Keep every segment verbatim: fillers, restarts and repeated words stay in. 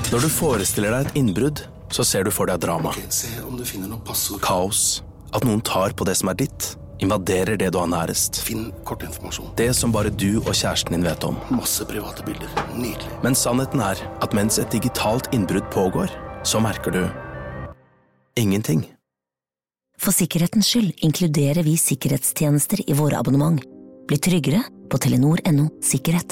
Når du forestiller deg et innbrudd, så ser du for deg drama. Okay, se om du finner noe passord. Kaos. At noen tar på det som er ditt. Invaderer det du har nærest. Finn kortinformasjon. Det som bare du og kjæresten din vet om. Masse private bilder. Nydelig. Men sannheten er at mens et digitalt innbrudd pågår, så merker du ingenting. For sikkerhetens skyld inkluderer vi sikkerhetstjenester i våre abonnement. Bli tryggere på telenor punktum no sikkerhet.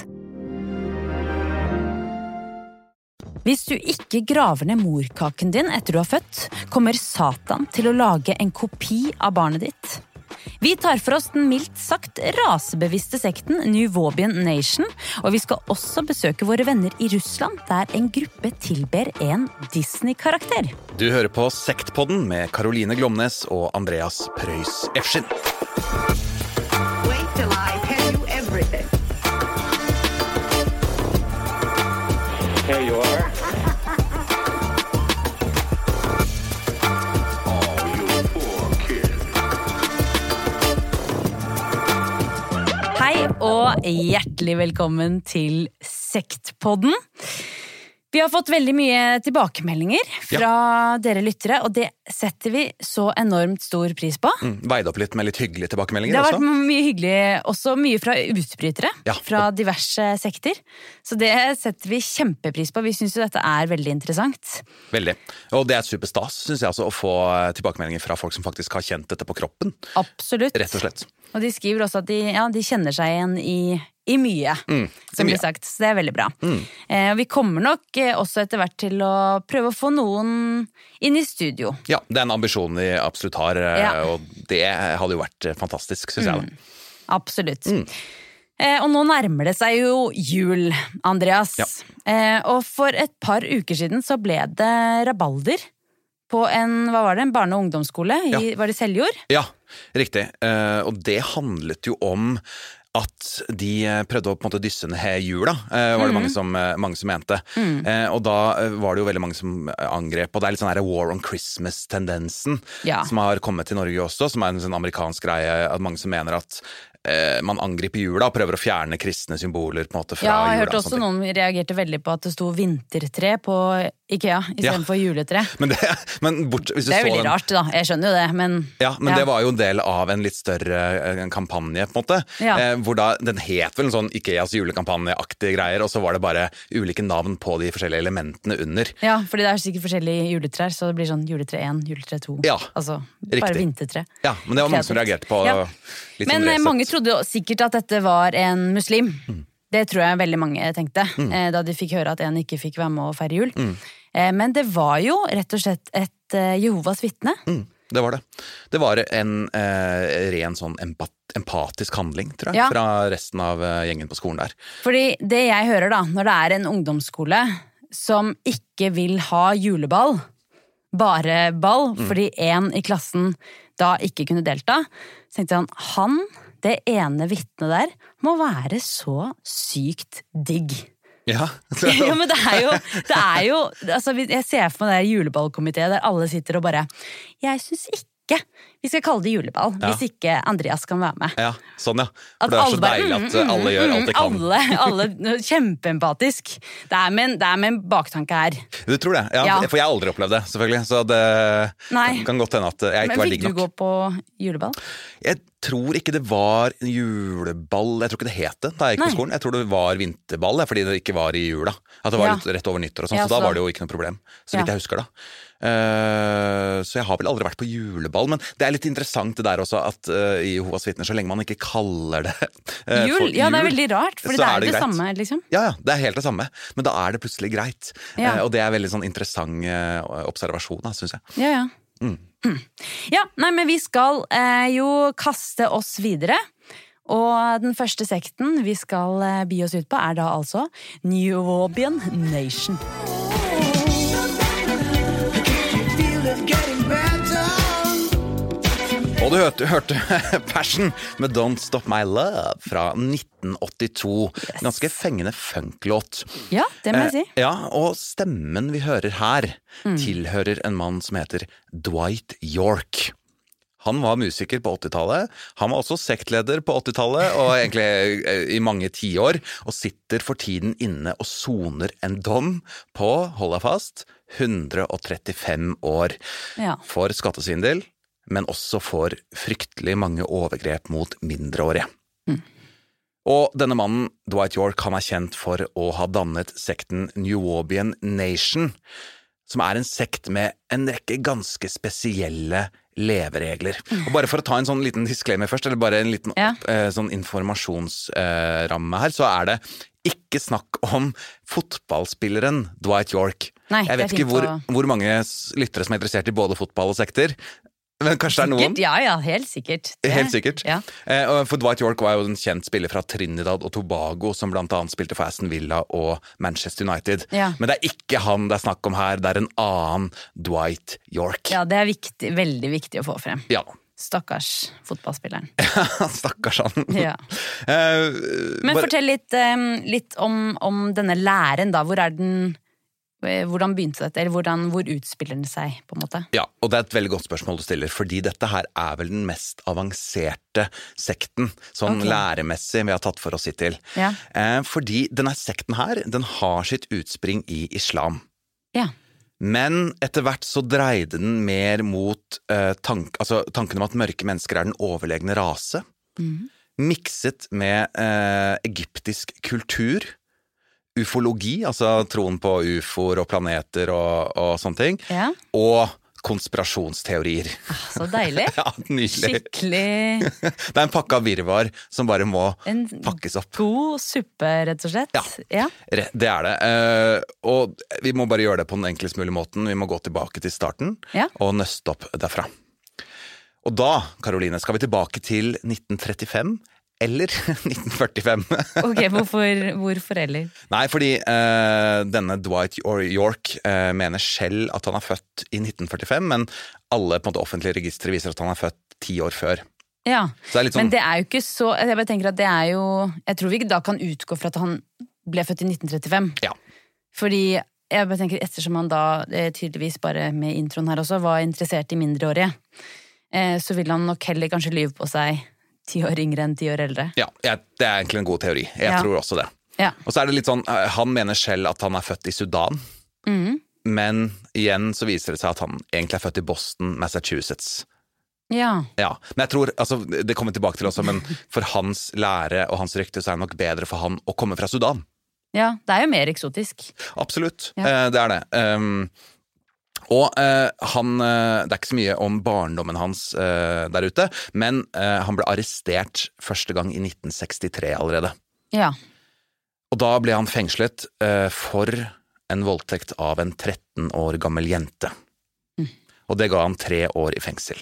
Hvis du ikke graver ned morkaken din etter du har født, kommer Satan til å lage en kopi av barnet ditt. Vi tar for oss den mildt sagt rasebevisste sekten Nuvobian Nation, og vi skal også besøke våre venner i Russland, der en gruppe tilber en Disney-karakter. Du hører på Sektpodden med Caroline Glomnes og Andreas Preus Efskin. Wait till I tell you everything. Here you are. Hei og hjertelig velkommen til Sektpodden. Vi har fått veldig mye tilbakemeldinger fra ja. Dere lyttere, og det setter vi så enormt stor pris på. Mm, veid opp litt med litt hyggelige tilbakemeldinger også. Det har også. vært mye hyggelig, også mye fra utbrytere, ja. fra diverse sekter. Så det setter vi kjempepris på. Vi synes jo dette er veldig interessant. Veldig. Og det er superstas, synes jeg også, å få tilbakemeldinger fra folk som faktisk har kjent dette på kroppen. Absolutt. Rett og slett. Og de skriver også at de, ja, de kjenner seg igjen i, i mye, mm, som blir sagt. Så det er veldig bra. Mm. Eh, vi kommer nok også etter hvert til å prøve å få noen inn i studio. Ja, det er en ambisjon vi absolutt har, ja. Og det hadde jo vært fantastisk, synes jeg. Mm. Absolutt. Mm. Eh, og nå nærmer det seg jo jul, Andreas. Ja. Eh, og for et par uker siden så ble det rabalder på en, hva var det, en barne- og ungdomsskole i, ja. Var det Seljord? Ja, riktig. Uh, og det handlet jo om at de prøvde å på en måte dysse ned jula, uh, var det mm. mange, som, uh, mange som mente. Mm. Uh, og da var det jo veldig mange som angrep, og det er litt sånn her War on Christmas-tendensen ja. Som har kommet til Norge også, som er en sånn amerikansk greie, at mange som mener at uh, man angriper jula og prøver å fjerne kristne symboler på en måte fra jula. Ja, jeg hørte også noen reagerte veldig på at det sto vintertre på Ikea, i stedet ja. For juletre. Men det, men bort, hvis du det er så veldig den, rart da, jeg skjønner jo det, men... Ja, men ja. Det var jo en del av en litt større en kampanje, på en måte. Ja. Eh, hvor da, den het vel en sånn Ikeas julekampanje-aktige greier, og så var det bare ulike navn på de forskjellige elementene under. Ja, fordi det er sikkert forskjellige juletrær, så det blir sånn juletre én, juletre to. Ja, altså, riktig. Bare vintertre. Ja, men det var mange som reagerte på ja. litt men sånn mange trodde jo sikkert at dette var en muslim. Mm. Det tror jeg veldig mange tenkte, mm. eh, da de fikk høre at en ikke fikk være med å feire jul. Mm. Eh, men det var jo rett og slett et eh, Jehovas vitne. Mm, det var det. Det var en eh, ren sånn empat, empatisk handling, tror jeg, ja. Fra resten av eh, gjengen på skolen der. Fordi det jeg hører da, når det er en ungdomsskole som ikke vil ha juleball, bare ball, mm. fordi en i klassen da ikke kunne delta, så tenkte han, han det ene vitnet der må være så sykt digg. Ja. Ja, men det er jo, det er jo altså, jeg ser for meg det juleballkomitéet der alle sitter og bare, jeg synes ikke vi skal kalle det juleball, ja. Hvis ikke Andreas kan være med. Ja, sånn ja. For det er så deilig at alle gjør alt de kan. Alle, alle kjempeempatisk. Det er med en, det er med en baktanke her. Du tror det? Ja, ja. For jeg har aldri opplevd det, selvfølgelig. Så det Nei. Kan godt hende at jeg ikke var digg nok. Men fikk du gå på juleball? Jeg tror ikke det var juleball, jeg tror ikke det het det da jeg gikk Nei. På skolen. Jeg tror det var vinterball, fordi det ikke var i jula. At det var ja. Litt rett over nyttår og sånn, ja, så da var det jo ikke noe problem. Så vidt ja. Jeg husker da. Uh, så jeg har vel aldri vært på juleball, men det er litt interessant det der også at uh, i Jehovas vitner, så lenge man ikke kaller det uh, jul, for ja, jul, det er veldig rart, for det er jo det, det samme liksom. Ja, ja, det er helt det samme, men da er det plutselig greit ja. uh, og det er veldig sånn interessant uh, observasjon da, synes jeg. Ja, ja. Mm. Mm. Ja, nei, men vi skal uh, jo kaste oss videre, og den første sekten vi skal uh, bi oss ut på er da altså Nuvobian Nation. Og du hørte, hørte Passion med Don't Stop My Love fra nitten åttito. Yes. Ganske fengende funklåt. Ja, det må jeg si. Eh, ja, og stemmen vi hører her mm. tilhører en mann som heter Dwight York. Han var musiker på åttitallet, han var også sektleder på åttitallet, og egentlig i mange tiår, og sitter for tiden inne og soner en dom på, hold deg fast, hundre og trettifem år Ja. for skattesvindel, men også for fryktelig mange overgrep mot mindreårige. Mm. Og denne mannen, Dwight York, han er kjent for å ha dannet sekten Nuwaubian Nation, som er en sekt med en rekke ganske spesielle leveregler. Og bare for å ta en sånn liten disclaimer først, eller bare en liten Ja. eh, sånn informasjonsramme eh, her, så er det ikke snakk om fotballspilleren Dwight York. Nei, Jeg det vet er ikke fint hvor, å- hvor mange s- lyttere som er interessert i både fotball og sekter, men kanskje det er noen? Sikkert, ja, ja, helt sikkert. Det- Helt sikkert. Ja. Eh, og for Dwight York var jo en kjent spiller fra Trinidad og Tobago, som blant annet spilte for Aston Villa og Manchester United. Ja. Men det er ikke han det er snakk om her, det er en annen Dwight York. ja, det er viktig, veldig viktig å få frem. Ja. Stakkars fotballspilleren. Stakkars han. Ja. Eh, Men bare- fortell litt, em, litt om, om denne læren da, hvor er den, eh, hvordan begynte dette, eller hvordan, hvor utspiller den seg, på en måte? Ja, og det er et veldig godt spørsmål du stiller, fordi dette her er vel den mest avanserte sekten, sånn Ok. læremessig vi har tatt for oss hittil. Ja. Eh, fordi denne sekten her, den har sitt utspring i islam. Ja. Men etter hvert så dreide den mer mot eh, tank, altså, tanken om at mørke mennesker er den overlegne rase, Mhm. mikset med eh, egyptisk kultur, ufologi, altså troen på ufoer og planeter og, og sånne ting, Ja. og konspirasjonsteorier. Så deilig. Ja, nydelig. Skikkelig Det er en pakke av virvar som bare må en pakkes opp. god suppe, rett og slett. Ja. Ja. Re- Det er det. Eh, og vi må bare gjøre det på den enklest mulige måten. Vi må gå tilbake til starten Ja. og nøste opp derfra. Og da, Karoline, skal vi tilbake til nitten trettifem eller nitten førtifem. Ok, hvorfor, hvorfor eller? Nei, fordi eh, denne Dwight York eh, mener selv at han er født i nitten førtifem, men alle på en måte offentlige registre viser at han er født ti år før. Ja, Så det er litt sånn, men det er jo ikke så, jeg bare tenker at det er jo, jeg tror vi ikke da kan utgå fra at han ble født i nitten trettifem. Ja. Fordi jeg bare tenker, ettersom han da, eh, tydeligvis bare med introen her også, var interessert i mindreårige, eh, så vil han nok heller kanskje lyve på seg ti år yngre enn ti år eldre. ja, jeg, det er egentlig en god teori. Jeg Ja. tror også det. Ja. Og så er det litt sånn, eh, han mener selv at han er født i Sudan, Mhm. men igjen så viser det seg at han egentlig er født i Boston, Massachusetts. Ja. Ja, men jeg tror, altså, det kommer vi tilbake til også, men for hans lære og hans rykte så er det nok bedre for han å komme fra Sudan. Ja, det er jo mer eksotisk. Absolutt, Ja. eh, det er det. Um, og eh, han, eh, det er ikke så mye om barndommen hans eh, der ute, men eh, han ble arrestert første gang i nitten sekstitre allerede. Ja. Og da ble han fengslet eh, for en voldtekt av en tretten år gammel jente. Mm. Og det ga han tre år i fengsel.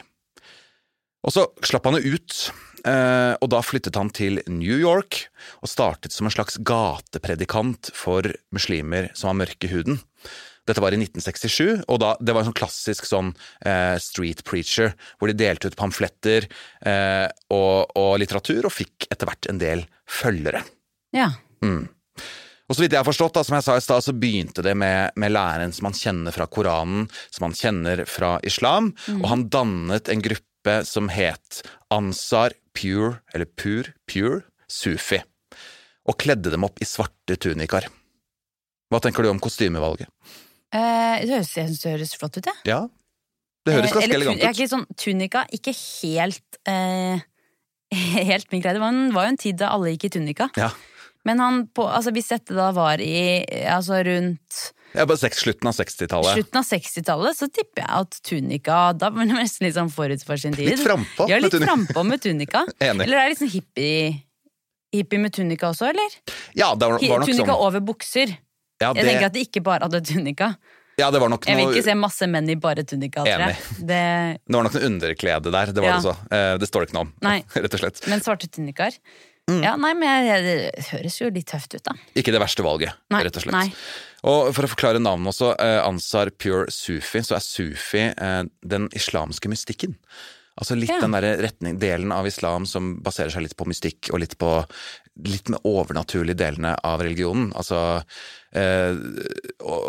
Og så slapp han jo ut, eh, og da flyttet han til New York og startet som en slags gatepredikant for muslimer som var mørke i huden. Dette var i nitten sekstisju, og da, det var en sånn klassisk sånn eh, street preacher, hvor de delte ut pamfletter eh, og, og litteratur, og fikk etter hvert en del følgere. Ja. Mm. Og så vidt jeg har forstått, da, som jeg sa i stad, så begynte det med, med læren som han kjenner fra Koranen, som han kjenner fra islam, Mm. og han dannet en gruppe som het Ansar Pure, eller Pur, Pure, Sufi, og kledde dem opp i svarte tunikaer. Hva tenker du om kostymevalget? Eh, det høres, jeg synes det høres flott ut, ja. Ja, det høres Eh, ganske eller elegant tun- Jeg er ut. ikke sånn, tunika, ikke helt, eh, helt min greie. Det var, en, var jo en tid da alle gikk i tunika. Ja, Men han, på, altså hvis dette da var i, altså rundt jeg er bare seks, slutten av sekstitallet. slutten av sekstitallet, så tipper jeg at tunika, da var det nesten litt sånn forut for sin tid. Litt frempå Ja, med litt tunika. frempå med tunika. Enig. Eller er det litt sånn hippie, hippie med tunika også, eller? Ja, det var, var nok Tunika sånn. over bukser. Ja, Jeg tenker det, at de ikke bare hadde tunika. ja, det var nok Jeg vil noe, ikke se masse menn i bare tunika, tror jeg. Det, det var nok noe underklede der, det var Ja. det så. Eh, Det står det ikke noe om, Nei. rett og slett. men svarte tunikaer. Mm. Ja, nei, men jeg, det høres jo litt tøft ut, da. Ikke det verste valget, Nei, rett og slett. nei. Og for å forklare navnet også, eh, Ansar Pure Sufi, så er Sufi eh, den islamske mystikken. Altså litt Ja. den der retning, delen av islam som baserer seg litt på mystikk og litt på litt med overnaturlige delene av religionen. Altså eh, og,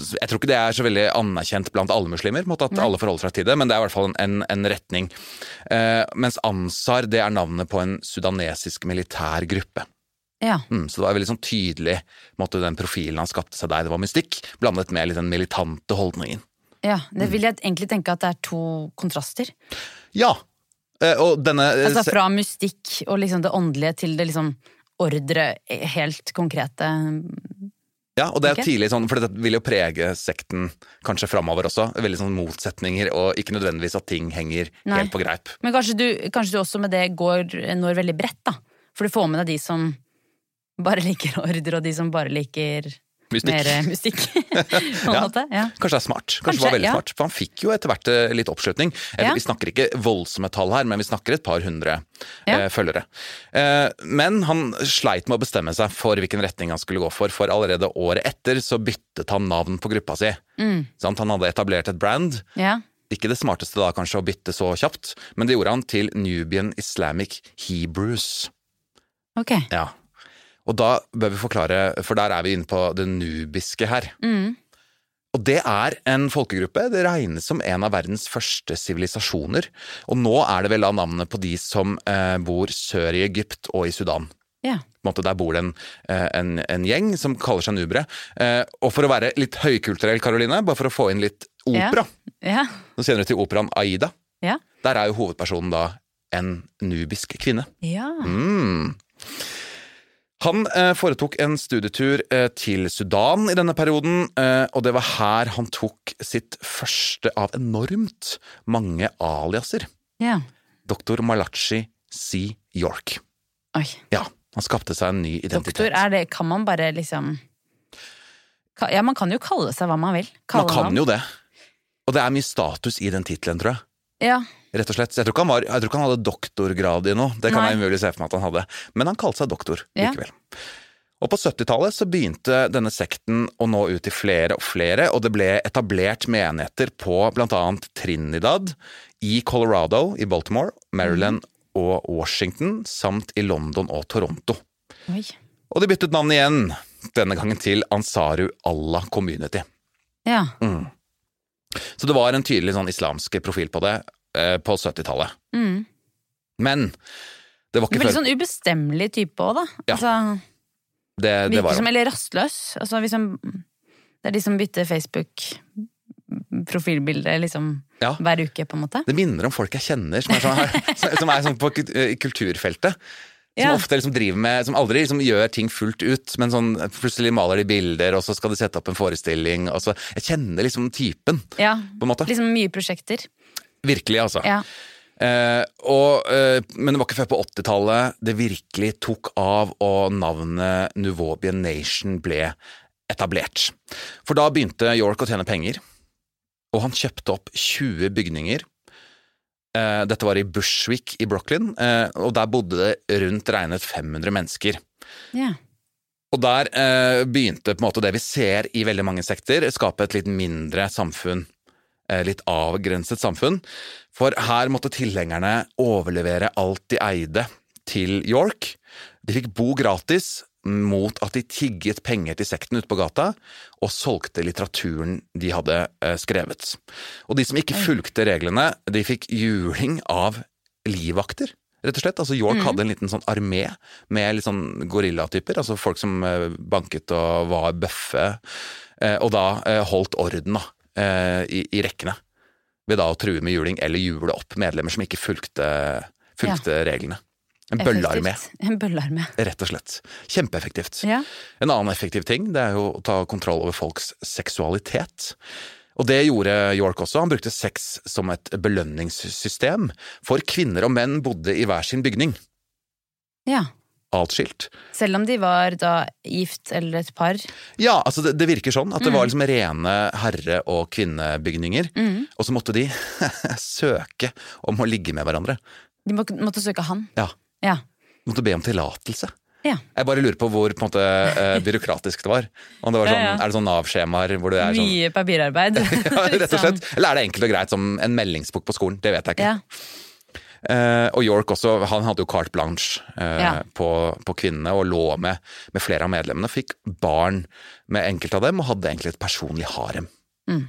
jeg tror ikke det er så veldig anerkjent blant alle muslimer, på en måte at Nei. alle forholder seg til det, men det er i hvert fall en, en, en retning. Eh, mens Ansar, det er navnet på en sudanesisk militær gruppe. Ja. Mm, så det var veldig sånn tydelig, måtte den profilen han skapte seg der, det var mystikk, blandet med litt den militante holdningen. Ja, det vil jeg egentlig tenke at det er to kontraster. Ja, eh, og denne... Altså fra mystikk og liksom det åndelige til det liksom ordre, helt konkrete... Ja, og det er okay. tidlig sånn, for dette vil jo prege sekten kanskje fremover også, veldig sånn motsetninger, og ikke nødvendigvis at ting henger Nei. helt på greip. Men kanskje du, kanskje du også med det går, når veldig bredt da, for du får med deg de som bare liker ordre, og de som bare liker mystikk. mer mystikk, på en ja. måte. Ja. Kanskje det er smart, kanskje, kanskje det var veldig ja. smart, for han fikk jo etter hvert litt oppslutning. Ja. Vi snakker ikke voldsomme tall her, men vi snakker et par hundre ja. eh, følgere. Eh, men han sleit med å bestemme seg for hvilken retning han skulle gå for, for allerede året etter så byttet han navn på gruppa si. Mm. Sånn, han hadde etablert et brand. Ja. Ikke det smarteste da kanskje å bytte så kjapt, men det gjorde han til Nubian Islamic Hebrews. Ok. Ja. Og da bør vi forklare, for der er vi inne på det nubiske her. Mm. Og det er en folkegruppe, det regnes som en av verdens første sivilisasjoner. Og nå er det vel av navnet på de som eh, bor sør i Egypt og i Sudan. Ja. På en måte der bor det en, en, en gjeng som kaller seg nubere. Eh, og for å være litt høykulturell, Karoline, bare for å få inn litt opera. Ja. Ja. Nå kjenner du til operaen Aida. Ja. Der er jo hovedpersonen da en nubisk kvinne. Ja. Mm. Han eh, foretok en studietur eh, til Sudan i denne perioden, eh, og det var her han tok sitt første av enormt mange aliaser. Ja. Doktor Malachi C. York. Oi. Ja, han skapte seg en ny identitet. Doktor, er det, kan man bare liksom... Ja, man kan jo kalle seg hva man vil. Kalle man kan han. jo det. Og det er mye status i den titlen, tror jeg. Ja. Rett og slett. Jeg tror ikke han, var, jeg tror ikke han hadde doktorgrad i noe. Det kan Nei. jeg umulig se for meg at han hadde. Men han kalte seg doktor Ja. likevel. Og på syttitallet så begynte denne sekten å nå ut til flere og flere, og det ble etablert menigheter på blant annet Trinidad, i Colorado, i Baltimore, Maryland og Washington, samt i London og Toronto. Oi. Og de byttet navn igjen, denne gangen til Ansaru Allah Community. Ja. Mm. Så det var en tydelig sånn islamsk profil på det eh, på syttitallet. Mm. Men det var ikke Veldig før... sånn ubestemmelig type også, da. Ja. Altså, Det, det virker var som, eller rastløs. Altså, hvis han, det er de som bytter Facebook-profilbilde liksom, Ja. hver uke, på en måte. Det minner om folk jeg kjenner, som er sånn, som er sånn på kult- i kulturfeltet. Som Ja. ofte liksom driver med, som aldri liksom gjør ting fullt ut, men sånn plutselig maler de bilder, og så skal de sette opp en forestilling, og så, jeg kjenner liksom typen, Ja, på en måte. liksom mye prosjekter. Virkelig, altså. Ja. Eh, og, eh, men det var ikke før på åttitallet det virkelig tok av, og navnet Nuvobian Nation ble etablert. For da begynte York å tjene penger, og han kjøpte opp tjue bygninger. Eh, dette var i Bushwick i Brooklyn, eh, og der bodde det rundt regnet fem hundre mennesker. Ja. Og der eh, begynte på en måte det vi ser i veldig mange sekter, skape et litt mindre samfunn, eh, litt avgrenset samfunn. For her måtte tilhengerne overlevere alt de eide til York. De fikk bo gratis mot at de tigget penger til sekten ute på gata, og solgte litteraturen de hadde eh, skrevet. Og de som ikke fulgte reglene, de fikk juling av livvakter, rett og slett. Altså York mm. hadde en liten sånn armé med litt sånn gorillatyper, altså folk som eh, banket og var bøffe, eh, og da eh, holdt orden da, eh, i, i rekkene, ved da å true med juling eller jule opp medlemmer som ikke fulgte, fulgte ja. reglene. En bøllearmé. En bøllearmé. Rett og slett. Kjempeeffektivt. Ja. En annen effektiv ting, det er jo å ta kontroll over folks seksualitet. Og det gjorde York også. Han brukte sex som et belønningssystem, for kvinner og menn bodde i hver sin bygning. Ja. Altskilt. Selv om de var da gift eller et par? Ja, altså det, det virker sånn, at det mm. var liksom rene herre- og kvinnebygninger, mm. og så måtte de søke om å ligge med hverandre. De må, måtte søke han? Ja. Ja. Måtte be om tillatelse. Ja. Jeg bare lurer på hvor på en måte, eh, byråkratisk det var. Om det var sånn, ja, ja. Er det sånn Nav-skjemaer hvor det er sånn... Mye papirarbeid. Ja, rett og slett. Eller er det enkelt og greit som en meldingsbok på skolen? Det vet jeg ikke. Ja. Eh, og York også, han hadde jo carte blanche eh, Ja. på, på kvinnene og lå med, med flere av medlemmene, fikk barn med enkelte av dem og hadde egentlig et personlig harem. Mm.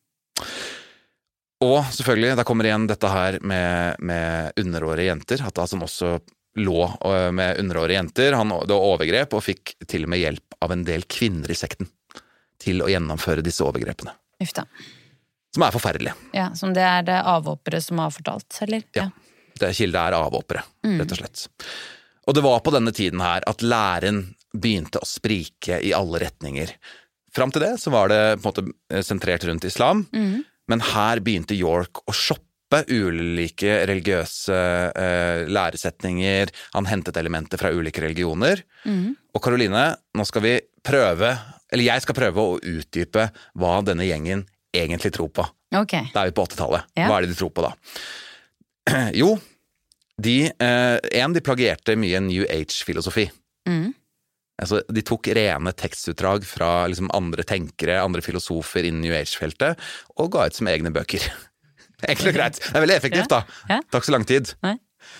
Og selvfølgelig, der kommer igjen dette her med, med underårige jenter, at altså han også lå med underårige jenter, han det var overgrep og fikk til og med hjelp av en del kvinner i sekten til å gjennomføre disse overgrepene. Uff da. Som er forferdelig. Ja, som det er det avhoppere som har fortalt, eller? Ja, det kilde er avhoppere, Mm. rett og slett. Og det var på denne tiden her at læren begynte å sprike i alle retninger. Fram til det så var det på en måte sentrert rundt islam, Mm. men her begynte York å shoppe ulike religiøse eh, læresetninger, han hentet elementer fra ulike religioner. Mm. Og Caroline, nå skal vi prøve, eller jeg skal prøve å utdype hva denne gjengen egentlig tror på. Ok. Da er vi på åttitallet. Ja. Hva er det de tror på da? Jo, de, eh, en, de plagierte mye New Age-filosofi. Mm. Altså, de tok rene tekstutdrag fra liksom, andre tenkere, andre filosofer innen New Age-feltet, og ga ut som egne bøker. Enkelt og greit. Det er veldig effektivt da. Ja. Takk så lang tid. Nei.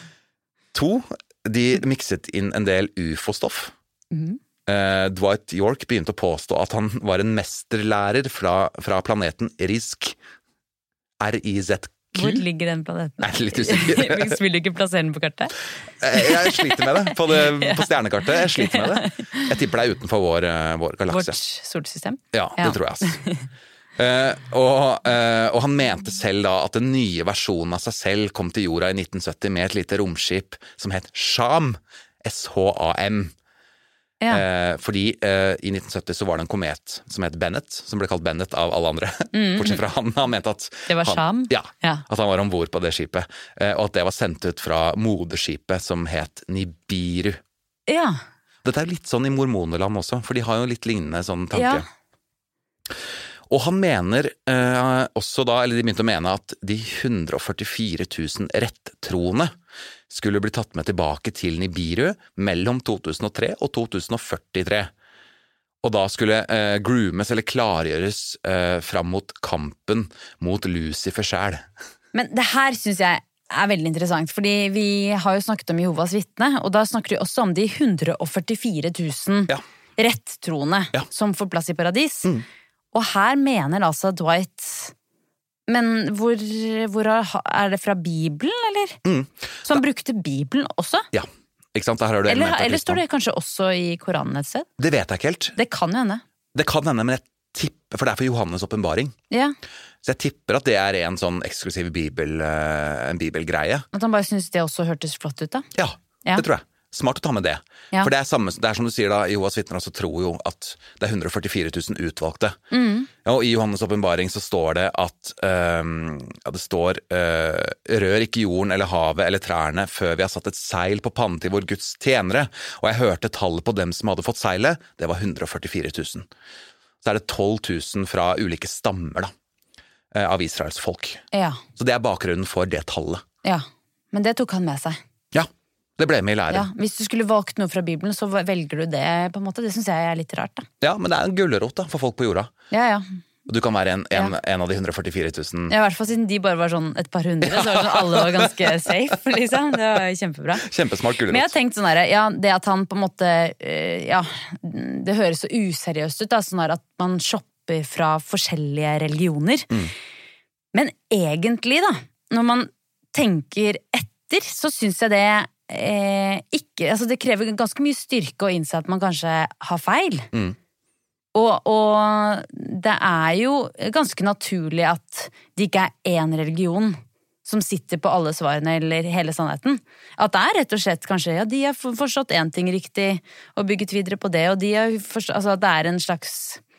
To, de mikset inn en del U F O-stoff. Mhm. Eh, Dwight York begynte å påstå at han var en mesterlærer fra, fra planeten Rizk. R I Z Q. Hvor ligger den planeten? Jeg er litt usikker. Vil du ikke plassere den på kartet? Jeg, jeg sliter med det på, det på stjernekartet. Jeg sliter med det. Jeg tipper det er utenfor vår, eh, vår galakse. Vårt solsystem? Ja, det Ja. tror jeg altså. Uh, og, uh, og han mente selv da at den nye versjonen av seg selv kom til jorda i nitten sytti med et lite romskip som het Sham, S H A M. Ja. Uh, fordi uh, i nitten sytti så var det en komet som het Bennett, som ble kalt Bennett av alle andre. Mm. Bortsett fra han, han mente at Det var han, Sham? ja, Ja. at han var ombord på det skipet, uh, og at det var sendt ut fra moderskipet som het Nibiru. Ja. Dette er litt sånn i mormonerland også, for de har jo litt lignende sånn tanke. Ja. Og han mener eh, også da, eller de begynte å mene at de hundre og førtifire tusen rettroende skulle bli tatt med tilbake til Nibiru mellom to tusen og tre og to tusen og førtitre. Og da skulle eh, groomes eller klargjøres eh, fram mot kampen mot Lucifer selv. Men det her synes jeg er veldig interessant, fordi vi har jo snakket om Jehovas vitne, og da snakker vi også om de hundre og førtifire tusen Ja. rettroende Ja. som får plass i paradis. Mm. Og her mener altså Dwight, men hvor, hvor er, er det fra Bibelen, eller? Mm. Så han brukte Bibelen også? Ja, ikke sant? Der har du Eller, elementer av eller står kristendom. det kanskje også i Koranen et sted? Det vet jeg ikke helt. Det kan jo hende. Det kan hende, men jeg tipper, for det er for Johannes åpenbaring. Ja, Så jeg tipper at det er en sånn eksklusiv bibel, eh, en bibelgreie. at han bare synes det også hørtes flott ut da. Ja, Ja. det tror jeg. Smart å ta med det. Ja. For det er, samme, det er som du sier da, Jehovas vitner også tror jo at det er hundre og førtifire tusen utvalgte. Mm. Ja, og i Johannes åpenbaring så står det at um, ja, det står uh, rør ikke jorden eller havet eller trærne før vi har satt et seil på pannen til vår Guds tjenere. Og jeg hørte tallet på dem som hadde fått seilet, det var hundre og førtifire tusen. Så er det tolv tusen fra ulike stammer da, uh, av Israels folk. Ja, Så det er bakgrunnen for det tallet. ja. Men det tok han med seg. Ja, det ble med i læren. Ja, hvis du skulle valgt noe fra Bibelen, så velger du det på en måte. Det synes jeg er litt rart da. Ja, men det er en gullerot da, for folk på jorda. Ja, ja. Og du kan være en, en, Ja. en av de hundre og førtifire tusen. Ja, i hvert fall siden de bare var sånn et par hundre, så var det sånn alle var ganske safe, liksom. Det var jo kjempebra. Kjempesmart Men jeg har gullerot. tenkt sånn her, ja, det at han på en måte, eh, ja, det høres så useriøst ut da, sånn her at man shopper fra forskjellige religioner. Mm. Men egentlig da, når man tenker etter, så synes jeg det eh, ikke, altså det krever ganske mye styrke å innse at man kanskje har feil. Mm. Og, og det er jo ganske naturlig at det ikke er én religion som sitter på alle svarene eller hele sannheten. At det er rett og slett kanskje, ja, de har forstått en ting riktig og bygget videre på det, og de har forstått, altså at det er en slags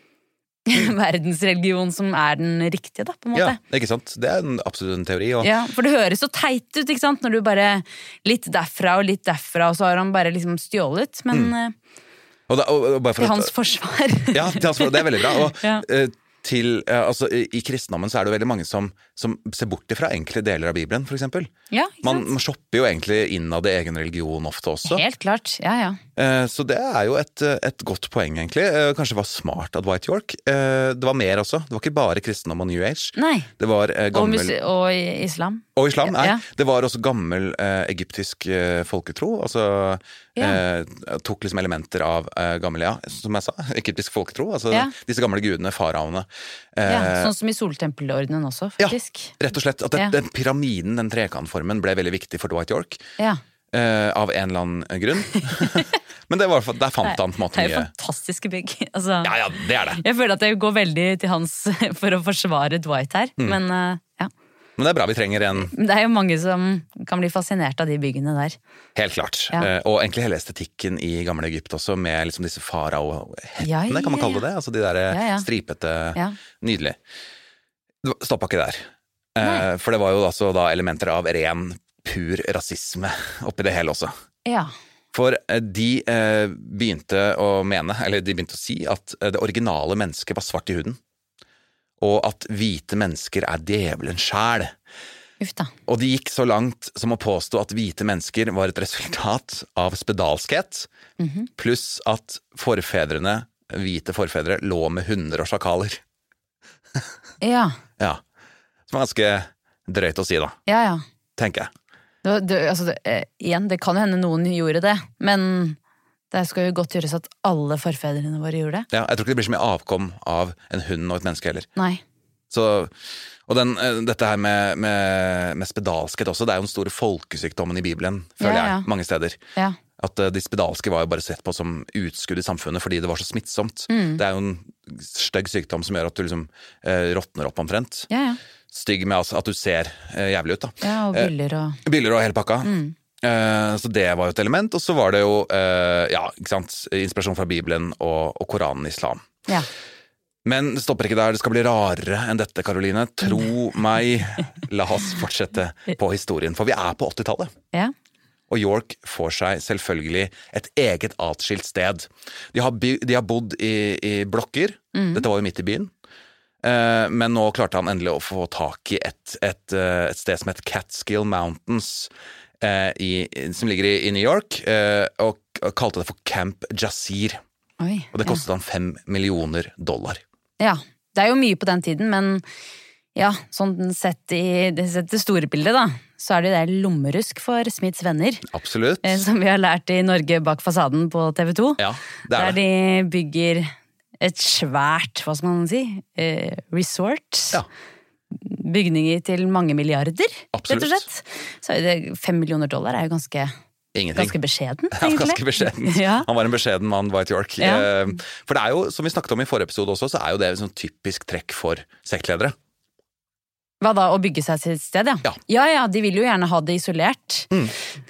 verdensreligion som er den riktige da, på en måte. Ja, ikke sant? Det er en, absolutt en teori. Og, Ja, for det høres så teit ut, ikke sant? Når du bare litt derfra og litt derfra, og så har han bare liksom stjålet, men Mm. eh, og, da, og, og bare for til at- hans forsvar. Ja, til hans, det er veldig bra. Og Ja. eh, til, altså i kristendommen så er det jo veldig mange som, som ser bort ifra enkle deler av Bibelen, for eksempel. Ja, ikke sant? Man, man shopper jo egentlig innad i egen religion ofte også. Helt klart, ja, ja. Så det er jo et, et godt poeng egentlig. Kanskje det var smart av Dwight York. Det var mer også. Det var ikke bare kristendom og New Age. Nei. Det var gammel... Og, og islam. Og islam, nei. Ja. Det var også gammel eh, egyptisk eh, folketro. Altså ja. eh, tok liksom elementer av eh, gammel, ja, som jeg sa, egyptisk folketro. Altså ja. Disse gamle gudene, faraoene. Eh, ja, sånn som i soltempelordenen også, faktisk. Ja, rett og slett. At det, ja. Den pyramiden, den trekantformen, ble veldig viktig for Dwight York. Ja. Uh, av en eller annen grunn. Men det var, der fant han på en måte mye. Det er jo fantastiske bygg. Altså, ja, ja, det er det. Jeg føler at jeg går veldig til hans for å forsvare Dwight her, mm. men uh, ja. Men det er bra, vi trenger en... Det er jo mange som kan bli fascinert av de byggene der. Helt klart. Ja. Uh, og egentlig hele estetikken i gamle Egypt også, med liksom disse farao-hettene, ja, ja, kan man kalle det det? Altså de der ja, ja. stripete, ja. nydelig. Stoppa ikke der. Uh, for det var jo altså da elementer av ren pur rasisme oppi det hele også. Ja. For de eh, begynte å mene, eller de begynte å si at det originale mennesket var svart i huden, og at hvite mennesker er djevelen sjæl. Ufta. Og de gikk så langt som å påstå at hvite mennesker var et resultat av spedalskhet, mm-hmm. pluss at forfedrene, hvite forfedre, lå med hunder og sjakaler. Ja. Ja. Som er ganske drøyt å si da. Ja, ja. Tenker jeg. Det, det, altså, det, igjen, det kan jo hende noen gjorde det, men det skal jo godt gjøres at alle forfedrene våre gjorde det. Ja, jeg tror ikke det blir så mye avkom av en hund og et menneske heller. Nei. Så, og den, dette her med, med, med spedalskhet også, det er jo den store folkesykdommen i Bibelen, føler ja, ja. jeg, mange steder. Ja. At de spedalske var jo bare sett på som utskudd i samfunnet fordi det var så smittsomt. Mm. Det er jo en stygg sykdom som gjør at du liksom eh, råtner opp omtrent. Ja, ja. Stygg med altså, at du ser eh, jævlig ut da. Ja, og byller og... Eh, byller og hele pakka. Mm. Eh, så det var jo et element, og så var det jo, eh, ja, ikke sant, inspirasjon fra Bibelen og, og Koranen i islam. Ja. Men det stopper ikke der, det skal bli rarere enn dette, Karoline. Tro meg, la oss fortsette på historien, for vi er på åttitallet. Ja. Og York får seg selvfølgelig et eget atskilt sted. De har, by, de har bodd i, i blokker, mm. dette var jo midt i byen. Men nå klarte han endelig å få tak i et, et, et sted som heter Catskill Mountains, i, som ligger i, i New York, og kalte det for Camp Jazeera. Oi, og det kostet ja. han fem millioner dollar. Ja, det er jo mye på den tiden, men ja, sånn sett i sett det store bildet da, så er det det lommerusk for Smiths venner. Absolutt. Som vi har lært i Norge bak fasaden på T V to. Ja, det er der det. De bygger et svært, hva skal man si, eh, resort. Ja. Bygninger til mange milliarder, absolutt. Rett og slett. Så det, fem millioner dollar er jo ganske, ganske beskjeden, ja, ganske beskjeden. Ja. Han var en beskjeden mann, Dwight York. Ja. For det er jo, som vi snakket om i forrige episode også, så er jo det sånn typisk trekk for sektledere. Hva da, å bygge seg sitt sted, ja? Ja, ja, ja de vil jo gjerne ha det isolert. Mm.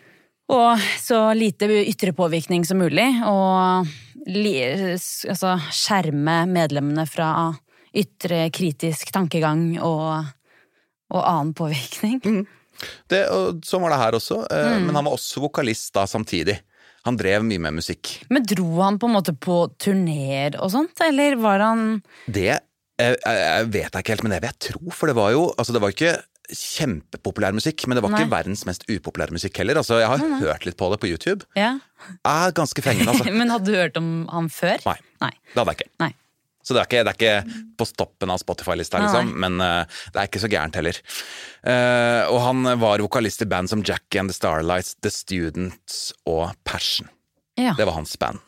Og så lite ytre påvirkning som mulig, og li, altså, skjerme medlemmene fra ytre kritisk tankegang og, og annen påvirkning. Mm. Det, og sånn var det her også, mm. men han var også vokalist da samtidig. Han drev mye med musikk. Men dro han på en måte på turnéer og sånt, eller var han... Det jeg, jeg vet jeg ikke helt, men det vil jeg tro, for det var jo, altså det var ikke kjempepopulær musikk, men det var nei. Ikke verdens mest upopulære musikk heller. Altså, jeg har nei, nei. hørt litt på det på YouTube. Ja. Er ganske fengende, altså. Men hadde du hørt om han før? Nei, nei. det hadde jeg ikke. Nei. Så det er ikke, det er ikke på stoppen av Spotify-lista, liksom, nei. Men uh, det er ikke så gærent heller. Uh, og han var vokalist i band som Jackie and the Starlights, The Students og Passion. Ja. Det var hans band.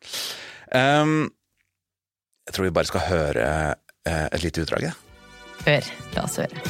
Um, jeg tror vi bare skal høre uh, et lite utdrag. Hør, la oss høre.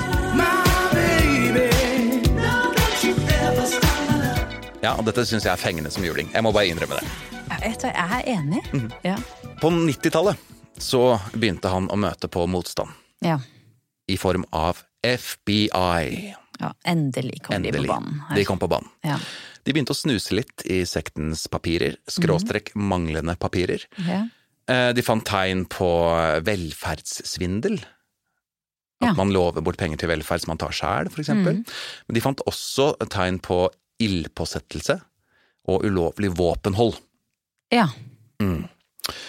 Ja, og dette synes jeg er fengende som juling. Jeg må bare innrømme det. Ja, jeg er enig. Mm. Ja. På nittitallet så begynte han å møte på motstand. Ja. I form av F B I. Ja, endelig kom endelig. De på banen. Her. De kom på banen. Ja. De begynte å snuse litt i sektens papirer, skråstrekk manglende papirer. Ja. De fant tegn på velferdssvindel. At ja. Man lover bort penger til velferd som man tar selv, for eksempel. Mm. Men de fant også tegn på ildpåsettelse og ulovlig våpenhold. Ja. Mm.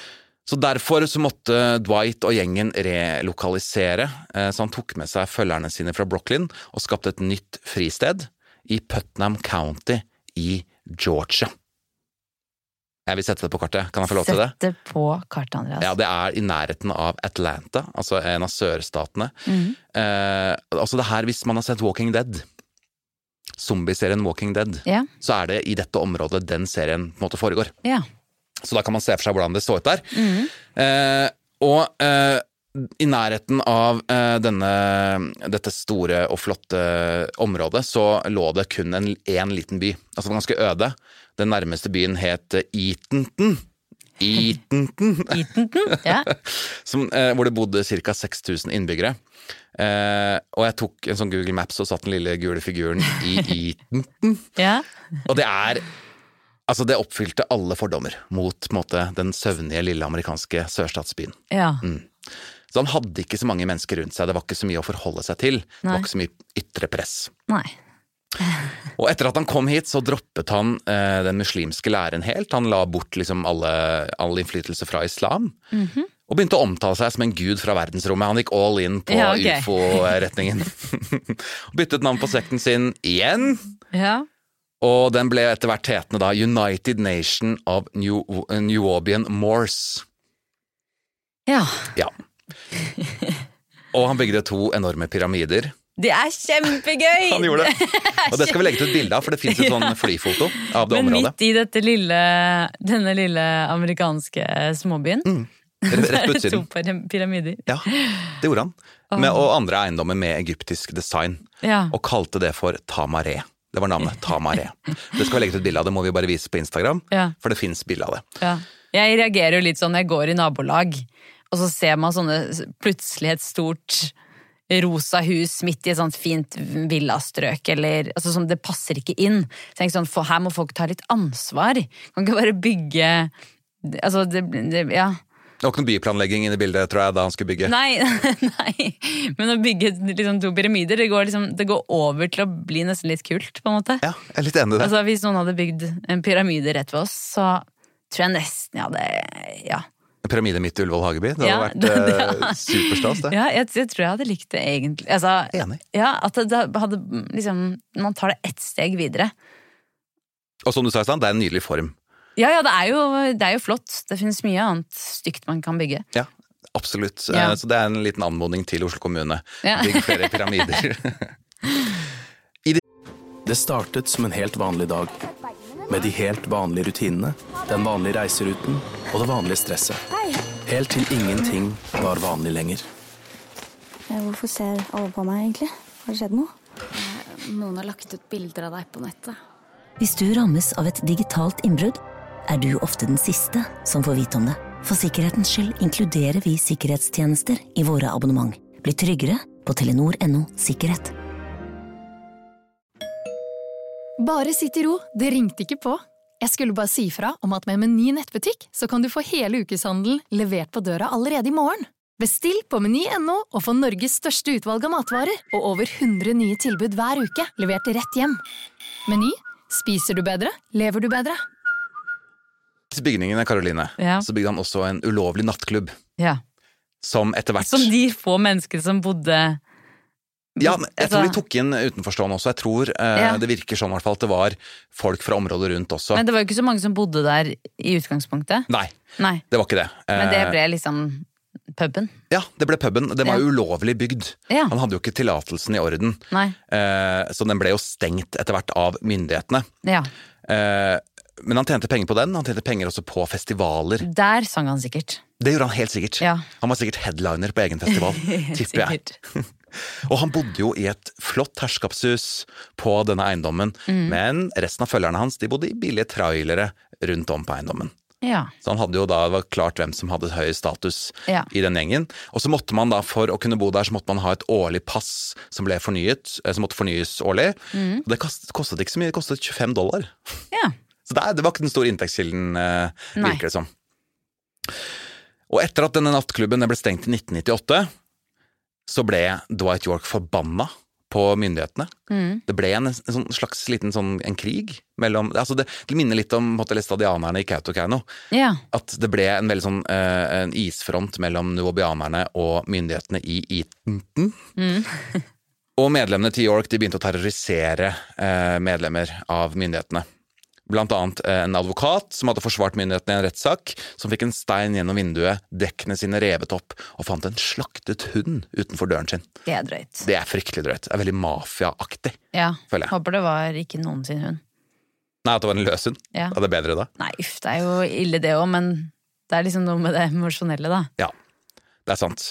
Så derfor så måtte Dwight og gjengen relokalisere, så han tok med seg følgerne sine fra Brooklyn og skapte et nytt fristed i Putnam County i Georgia. Jeg vil sette det på kartet. Kan jeg få lov til det? Sett det på kartet, Andreas. Ja, det er i nærheten av Atlanta, altså en av sørstatene. Mm. Eh, altså det her, hvis man har sett Walking Dead, zombie-serien Walking Dead, Ja. så er det i dette området den serien på en måte foregår. Ja. Så da kan man se for seg hvordan det så ut der. Mm. Eh, og eh, i nærheten av eh, denne, dette store og flotte området så lå det kun en, en liten by. Altså det var ganske øde. Den nærmeste byen het Eatonton. Eatonton. Eatonton, ja. Som, eh, hvor det bodde cirka seks tusen innbyggere. Eh, og jeg tok en sånn Google Maps og satt den lille gule figuren i Eatonton. Ja. Og det er Altså, det oppfylte alle fordommer mot på en måte, den søvnige lille amerikanske sørstatsbyen. Ja. Mm. Så han hadde ikke så mange mennesker rundt seg, det var ikke så mye å forholde seg til. Det Nei. var ikke så mye ytre press. Nei. Og etter at han kom hit, så droppet han eh, den muslimske læren helt. Han la bort liksom alle, all innflytelse fra islam. Mhm. Og begynte å omtale seg som en gud fra verdensrommet. Han gikk all in på Ja, ok. U F O-retningen. Og byttet navn på sekten sin igjen. Ja. Og den ble etter hvert hetende da United Nation of New, Nubian Moors. Ja. Ja. Og han bygde to enorme pyramider. Det er kjempegøy! Han gjorde det. Og det skal vi legge til et bilde av, for det finnes et sånn flyfoto av det Men området. midt i dette lille, denne lille amerikanske småbyen. Mm. Rett, rett på To utsiden. pyram- pyramider. Ja, det gjorde han. Med, og andre eiendommer med egyptisk design. Ja. Og kalte det for Tamaré. Det var navnet, Tamaré. Det skal vi legge til et bilde av, det må vi bare vise på Instagram, Ja. for det finnes bilde av det. Ja. Jeg reagerer jo litt sånn når jeg går i nabolag, og så ser man sånne plutselig et stort rosa hus midt i et sånt fint villastrøk, eller altså sånn, det passer ikke inn. Så jeg tenker sånn, for her må folk ta litt ansvar. Kan ikke bare bygge, altså det, det ja. Det var ikke noen byplanlegging inne i bildet, tror jeg, da han skulle bygge. Nei, nei, men å bygge liksom, to pyramider, det går, liksom, det går over til å bli nesten litt kult, på en måte. Ja, jeg er litt enig i det. Altså, hvis noen hadde bygd en pyramide rett ved oss, så tror jeg nesten jeg hadde, ja. En pyramide midt i Ullevål Hageby, det hadde Ja, vært det- det- eh, superstas det. Ja, jeg, jeg tror jeg hadde likt det egentlig. Altså, Enig. ja, at det, det hadde liksom, man tar det ett steg videre. Og som du sa i stand, det er en nydelig form. Ja, ja, det er jo, det er jo flott. Det finnes mye annet stygt man kan bygge. Ja, absolutt. Ja. Eh, Så det er en liten anmodning til Oslo kommune. Ja. Bygg flere pyramider. Det startet som en helt vanlig dag, med de helt vanlige rutinene, den vanlige reiseruten og det vanlige stresset. Helt til ingenting var vanlig lenger. Hvorfor ser alle på meg egentlig? Har det skjedd noe? Noen har lagt ut bilder av deg på nettet. Hvis du rammes av et digitalt innbrudd, er du ofte den siste som får vite om det. For sikkerhetens skyld inkluderer vi sikkerhetstjenester i våre abonnement. Bli tryggere på telenor punktum no sikkerhet. Bare sitt i ro, det ringte ikke på. Jeg skulle bare si fra om at med Meny nettbutikk så kan du få hele ukeshandelen levert på døra allerede i morgen. Bestill på meny punktum no og få Norges største utvalg av matvarer og over hundre nye tilbud hver uke levert rett hjem. Meny, spiser du bedre, lever du bedre. I bygningen av Karoline, Ja. så bygde han også en ulovlig nattklubb, Ja. som etter hvert... Som de få mennesker som bodde... Ja, men jeg tror de Altså- tok inn utenforstående også. Jeg tror eh, Ja. det virker sånn i hvert fall at det var folk fra området rundt også. Men det var jo ikke så mange som bodde der i utgangspunktet. Nei, Nei, det var ikke det. men det Eh, ble liksom puben. Ja, det ble puben. Det var Ja. jo ulovlig bygd. Ja. Han hadde jo ikke tillatelsen i orden. Nei, Eh, så den ble jo stengt etter hvert av myndighetene. ja. Eh, men han tjente penger på den. Han tjente penger også på festivaler. Der sang han sikkert. Det gjorde han helt sikkert. Ja. Han var sikkert headliner på egen festival, Helt tipper jeg. sikkert. Og han bodde jo i et flott herskapshus på denne eiendommen, Mm. men resten av følgerne hans de bodde i billige trailere rundt om på eiendommen. Ja. Så han hadde jo da, det var klart hvem som hadde høy status Ja. i den gjengen. Og så måtte man da, for å kunne bo der, så måtte man ha et årlig pass som ble fornyet, eh, som måtte fornyes årlig. Mm. Og det kostet, kostet ikke så mye, det kostet tjuefem dollar. Ja. Så det, er- det var ikke den store inntektskilden, eh, Nei. virker det som. Og etter at denne nattklubben ble stengt i nitten nittiåtte, så ble Dwight York forbanna på myndighetene. Mm. Det ble en, en sånn slags liten sånn, en krig mellom, altså det, det minner litt om lestadianerne i Kautokeino. Ja. At det ble en veldig sånn uh, en isfront mellom nuobianerne og myndighetene i Eatonton. Mm. Og medlemmene til York, de begynte å terrorisere uh, medlemmer av myndighetene. Blant annet en advokat som hadde forsvart myndighetene i en rettssak, som fikk en stein gjennom vinduet, dekkene sine revet opp, og fant en slaktet hund utenfor døren sin. Det er drøyt. Det er fryktelig drøyt. Det er veldig mafiaaktig, Ja, føler jeg. håper det var ikke noen sin hund. Nei, at det var en løs hund. Ja. Er det bedre da? Nei, uff, det er jo ille det også, men det er liksom noe med det emosjonelle da. Ja, det er sant.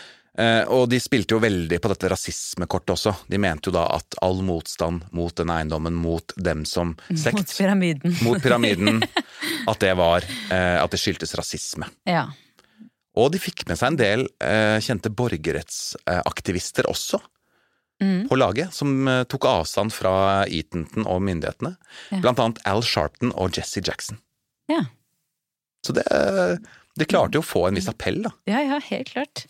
Eh, og de spilte jo veldig på dette rasismekortet også. De mente jo da at all motstand mot den eiendommen, mot dem som sekt, Mot pyramiden. mot pyramiden, at det var, eh, at det skyldtes rasisme. Ja. Og de fikk med seg en del eh, kjente borgerrettsaktivister også Mm. på laget, som eh, tok avstand fra Eatonton og myndighetene. Ja. Blant annet Al Sharpton og Jesse Jackson. Ja. Så det, det klarte jo å få en viss appell da. Ja, ja, helt klart.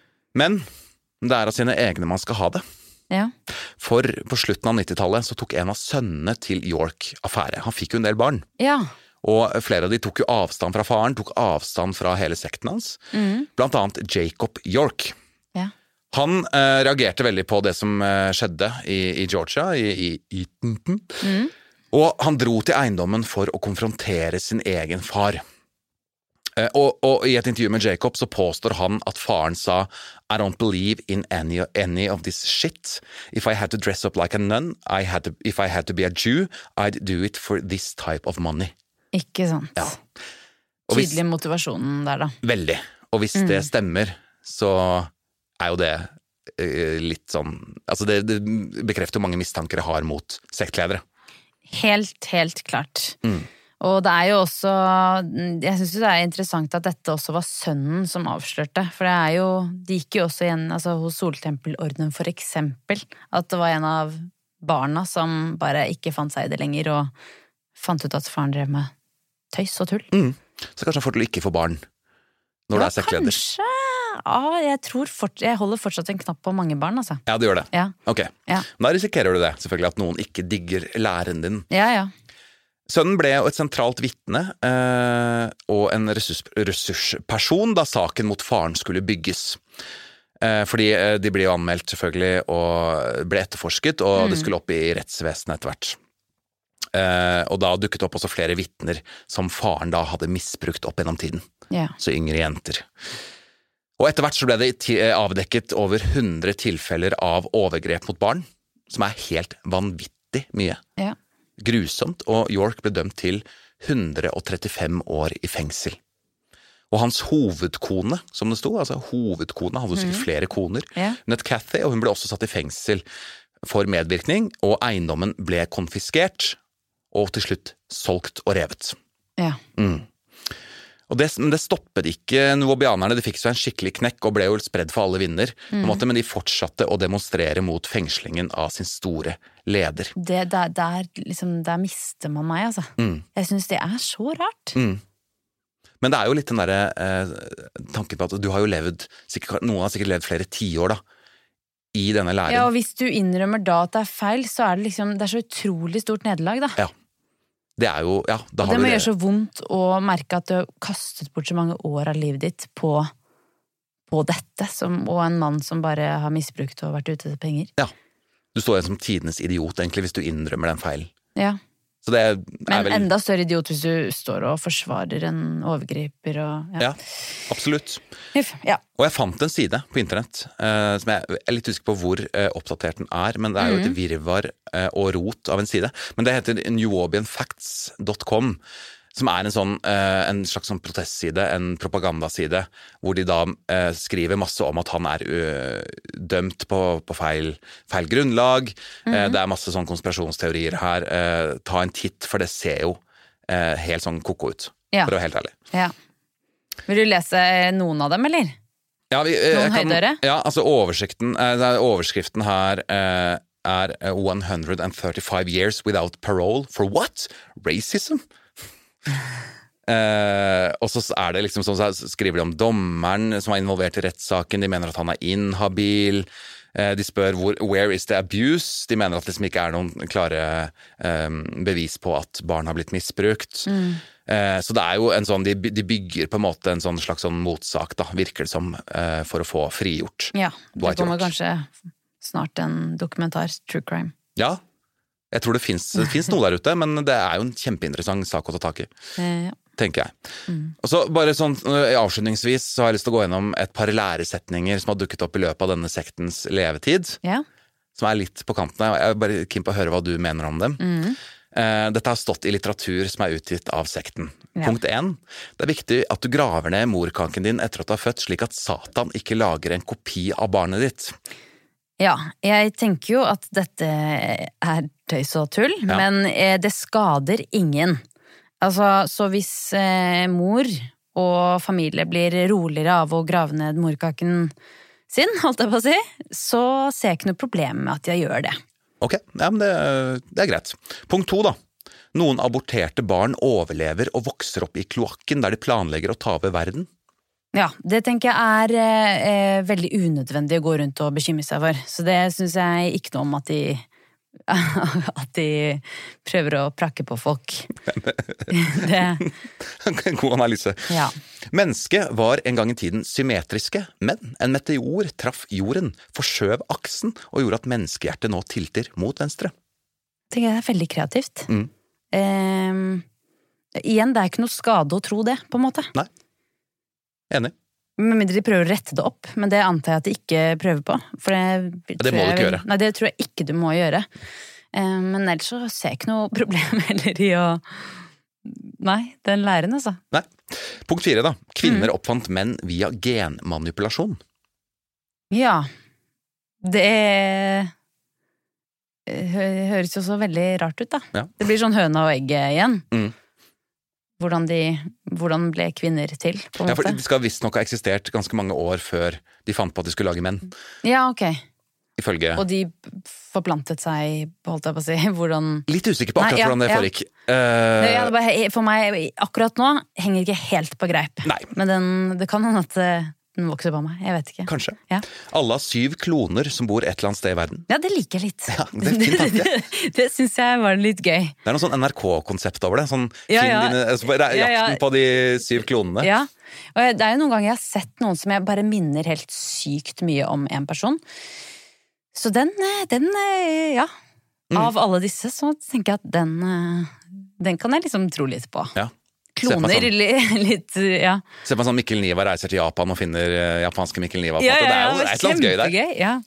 Men det er av sine egne man skal ha det. Ja. For på slutten av nittitallet så tok en av sønnene til York affære. Han fikk jo en del barn. Ja. Og flere av de tok jo avstand fra faren, tok avstand fra hele sekten hans. Mm. Blant annet Jacob York. Ja. Han eh, reagerte veldig på det som eh, skjedde i, i Georgia, i, i Eatonton. Mm. Og han dro til eiendommen for å konfrontere sin egen far. Eh, og, og i et intervju med Jacob så påstår han at faren sa I don't believe in any, any of this shit. If I had to dress up like a nun, I had to, if I had to be a Jew, I'd do it for this type of money. Ikke sant. Ja. Og hvis, Tydelig motivasjonen der da. veldig. Og hvis Mm. det stemmer, så er jo det eh, litt sånn, altså det, det bekrefter jo mange mistanker jeg har mot sektledere. Helt, helt klart. Mm. Og det er jo også, jeg synes jo det er interessant at dette også var sønnen som avslørte, for det er jo, de gikk jo også igjen, altså hos Soltempelordenen for eksempel, at det var en av barna som bare ikke fant seg i det lenger, og fant ut at faren drev med tøys og tull. Mm. Så kanskje han får til å ikke få barn når Ja, det er sektleder. kanskje. Ja, jeg tror fort, jeg holder fortsatt en knapp på mange barn, altså. Ja, du gjør det. Ja, Ok. ja, Da risikerer du det, selvfølgelig, at noen ikke digger læren din. ja, ja. Sønnen ble jo et sentralt vitne eh, og en ressurs, ressursperson da saken mot faren skulle bygges. Eh, fordi eh, de ble jo anmeldt selvfølgelig og ble etterforsket, og Mm. det skulle opp i rettsvesenet etter hvert. Eh, og da dukket opp også flere vitner som faren da hadde misbrukt opp gjennom tiden. Ja. Så yngre jenter. Og etter hvert så ble det ti- avdekket over hundre tilfeller av overgrep mot barn, som er helt vanvittig mye. Ja. Grusomt, og York ble dømt til hundre og trettifem år i fengsel. Og hans hovedkone, som det sto, altså hovedkone, hadde jo sikkert flere koner, Ja. hun het Cathy, og hun ble også satt i fengsel for medvirkning, og eiendommen ble konfiskert, og til slutt solgt og revet. Ja. Mm. Og det, men det stoppet ikke nuobianerne, de fikk så en skikkelig knekk og ble jo spredd for alle vinder, på en måte, men de fortsatte å demonstrere mot fengslingen av sin store leder. Det, der, der, liksom, der mister man meg, altså. Mm. Jeg synes det er så rart. Mm. Men det er jo litt den der eh, tanken på at du har jo levd, sikkert, noen har sikkert levd flere tiår da, i denne læren. Ja, og hvis du innrømmer da at det er feil, så er det liksom, det er så utrolig stort nederlag da. Ja. Det er jo, ja, da Og har det du må det. gjøre så vondt å merke at du har kastet bort så mange år av livet ditt på, på dette, som, og en mann som bare har misbrukt og vært ute etter penger. Ja. Du står igjen som tidenes idiot, egentlig, hvis du innrømmer den feilen. Ja. Så det er Men vel... enda større idiot hvis du står og forsvarer en overgriper og... Ja, absolutt. Huff, ja. Og jeg fant en side på internett, eh, som jeg er litt usikker på hvor eh, oppdatert den er, men det er jo et virvar eh, og rot av en side. Men det heter nuobian facts dot com, som er en, sånn, eh, en slags sånn protestside, en propagandaside, hvor de da eh, skriver masse om at han er uh, dømt på, på feil, feil grunnlag. Mhm. Eh, det er masse sånn konspirasjonsteorier her. Eh, ta en titt, for det ser jo eh, helt sånn koko ut, Ja. for å være helt ærlig. Ja. Vil du lese noen av dem, eller? Ja, vi, eh, Noen jeg kan- høydere? Ja, altså oversikten, eh, det er- overskriften her eh, er eh, one hundred thirty-five years without parole. For what? Racism? eh, og så er det liksom sånn, så skriver de om dommeren som var involvert i rettssaken, de mener at han er inhabil. De spør hvor, where is the abuse? De mener at det liksom ikke er noen klare um, bevis på at barn har blitt misbrukt. Mm. Uh, så det er jo en sånn, de, de bygger på en måte en sånn slags sånn motsak, da, virker det som, uh, for å få frigjort. Ja, det kommer kanskje snart en dokumentar, True Crime. Ja, jeg tror det finnes, det finnes noe der ute, men det er jo en kjempeinteressant sak å ta tak i. Uh, ja. Tenker jeg. Mm. Og så bare sånn avslutningsvis så har jeg lyst til å gå gjennom et par læresetninger som har dukket opp i løpet av denne sektens levetid, ja. Som er litt på kantene. Jeg er bare keen på å høre hva du mener om dem. Mm. Dette har stått i litteratur som er utgitt av sekten. Ja. Punkt én. Det er viktig at du graver ned morkaken din etter at du har født, slik at Satan ikke lager en kopi av barnet ditt. Ja, jeg tenker jo at dette er tøys og tull, ja. Men det skader ingen. Altså, så hvis eh, mor og familie blir roligere av å grave ned morkaken sin, holdt jeg på å si, så ser jeg ikke noe problem med at jeg gjør det. Ok, ja, men det, det er greit. Punkt to da. Noen aborterte barn overlever og vokser opp i kloakken der de planlegger å ta over verden. Ja, det tenker jeg er eh, veldig unødvendig å gå rundt og bekymre seg for. Så det synes jeg ikke noe om at de at de prøver å prakke på folk. Det... God analyse. Ja. Mennesket var en gang i tiden symmetriske, men en meteor traff jorden, forskjøv aksen og gjorde at menneskehjertet nå tilter mot venstre. Det er veldig kreativt. Mm. Um, igjen, det er ikke noe skade å tro det, på en måte. Nei. Enig. Med mindre de prøver å rette det opp, men det antar jeg at de ikke prøver på. For det, det må du ikke gjøre. Nei, det tror jeg ikke du må gjøre. Men ellers så ser jeg ikke noe problem heller i å... Nei, den læren altså. Nei. Punkt fire da. Kvinner mm. oppfant menn via genmanipulasjon. Ja. Det høres jo så veldig rart ut da. Ja. Det blir sånn høna og egg igjen. Mm. Hvordan, de, hvordan ble kvinner til, på en ja, for måte? Det skal visst nok ha eksistert ganske mange år før de fant på at de skulle lage menn. Ja, ok. Ifølge... Og de forplantet seg, holdt jeg på å si, hvordan... Litt usikker på akkurat Nei, ja, hvordan det ja. foregikk. Uh... Ja, bare, for meg, akkurat nå, henger ikke helt på greip. Nei. Men den, det kan hende at den vokser på meg, jeg vet ikke. Kanskje. Ja. Alle har syv kloner som bor et eller annet sted i verden. Ja, det liker jeg litt. Ja, det, det, det, det, det synes jeg var litt gøy. Det er noe sånn N R K-konsept over det. Sånn, ja, ja. Dine, altså, jakten ja, ja. på de syv klonene. Ja, og det er jo noen ganger jeg har sett noen som jeg bare minner helt sykt mye om en person. Så den, den ja, mm. av alle disse så tenker jeg at den, den kan jeg liksom tro litt på. Ja. Kloner, sånn, litt, ja. Se på en sånn Mikkel Niva reiser til Japan og finner uh, japanske Mikkel Niva. Ja, ja, ja, det er jo et eller annet gøy der. Gøy, ja.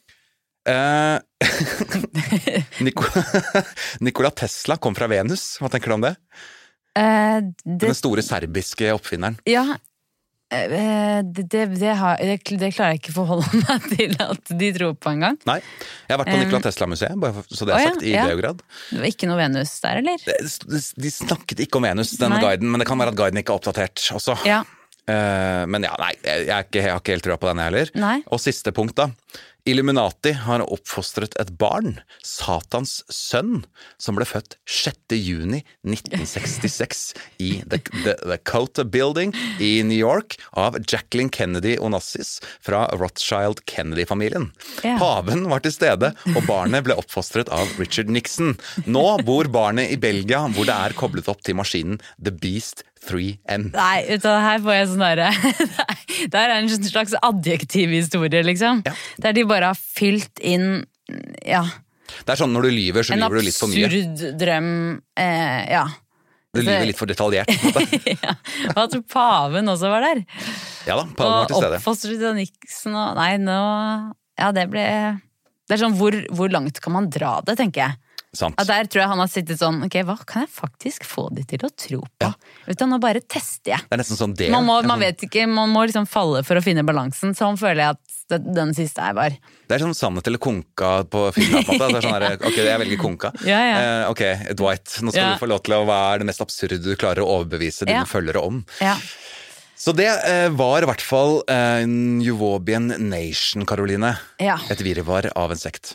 Uh, Nikola, Nikola Tesla kom fra Venus. Hva tenker du om det? Uh, det Den store serbiske oppfinneren. Ja, uh, det, det, det, har, det, det klarer jeg ikke forholde meg til at de tror på en gang. Nei, jeg har vært på um, Nikola Tesla-museet, bare så det er sagt, oh, ja, i ja. Beograd. Det var ikke noe Venus der, eller? De, de snakket ikke om Venus, denne nei. Guiden, men det kan være at guiden ikke er oppdatert også. Ja. Uh, men ja, nei, jeg, er ikke, jeg har ikke helt trua på den heller. Nei. Og siste punkt da. Illuminati har oppfostret et barn, Satans sønn, som ble født sjette juni nitten sekstiseks i The, the, the Cota Building i New York av Jacqueline Kennedy Onassis fra Rothschild Kennedy-familien. Yeah. Paven var til stede, og barnet ble oppfostret av Richard Nixon. Nå bor barnet i Belgia, hvor det er koblet opp til maskinen The Beast tre M. Nei, utan her får jeg sånn der, det er en slags adjektiv historie, liksom. Ja. Der de bare har fylt inn, ja. Det er sånn når du lyver, så lyver du litt for mye. En absurd drøm, eh, ja. Du lyver litt for detaljert. Ja, og at paven også var der. Ja da, paven var til stede. Og oppfostret av Nixon, og nei, nå, ja, det ble, det er sånn, hvor, hvor langt kan man dra det, tenker jeg. Sant. Og der tror jeg han har sittet sånn, ok, hva kan jeg faktisk få de til å tro på? Ja. Utan å bare teste jeg. Det er nesten sånn det. Man, må, man vet ikke, man må liksom falle for å finne balansen, sånn føler jeg at det, den siste er var. Det er sånn sannhet eller konka på fylla, på en måte. Det er sånn her, ok, jeg velger konka. Ja, ja. Eh, ok, Dwight, nå skal ja. Du få lov til å være det mest absurde du klarer å overbevise dine ja. Følgere om. Ja. Så det eh, var i hvert fall eh, Njovobian Nation, Karoline. Ja. Et virvar av en sekt.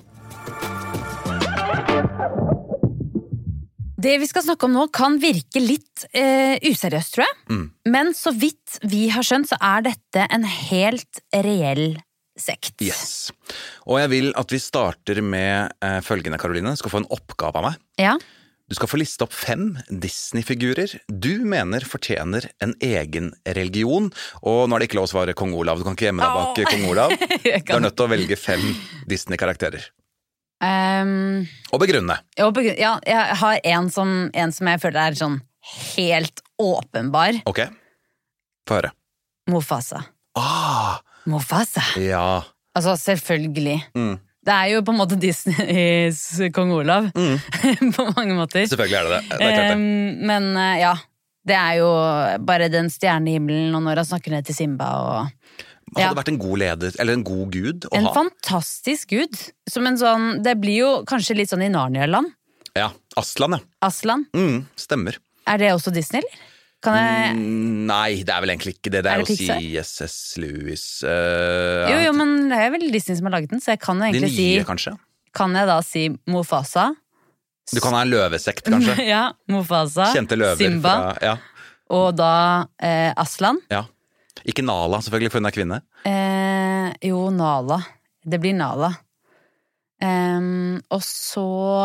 Det vi skal snakke om nå kan virke litt eh, useriøst, tror jeg. Mm. Men så vidt vi har skjønt, så er dette en helt reell sekt. Yes. Og jeg vil at vi starter med eh, følgende, Karoline. Du skal få en oppgave av meg. Ja. Du skal få liste opp fem Disney-figurer du mener fortjener en egen religion. Og nå er det ikke lov å svare Kong Olav. Du kan ikke gjemme deg bak oh. Kong Olav. Du er nødt til å velge fem Disney-karakterer. Um, og begrunne. Og begrunne. Ja, jeg har en som, en som jeg føler er sånn helt åpenbar. Ok, få høre. Mufasa. Ah! Mufasa. Ja. Altså, selvfølgelig. Mm. Det er jo på en måte Disneys Kong Olav. Mm. På mange måter. Selvfølgelig er det det. Det er klart det. Um, men ja, det er jo bare den stjerne i himmelen, og når han snakker ned til Simba og... Hadde ja. vært en god leder, eller en god gud å en ha. En fantastisk gud. Som en sånn, det blir jo kanskje litt sånn i Narnia-land. Ja, Aslan, ja. Aslan? Mm, stemmer. Er det også Disney, eller? Kan jeg... Mm, nei, det er vel egentlig ikke det. Det er, er det å si S S Lewis. Uh, jo, jo, men det er vel Disney som har laget den, så jeg kan jo egentlig De nye, si... kanskje? Kan jeg da si Mufasa? Du kan ha en løvesekt, kanskje? Ja, Mufasa, Kjente løver Simba, fra, ja. Og da eh, Aslan. Ja. Ikke Nala, selvfølgelig, for hun er kvinne. Eh, jo, Nala. Det blir Nala. Um, og så...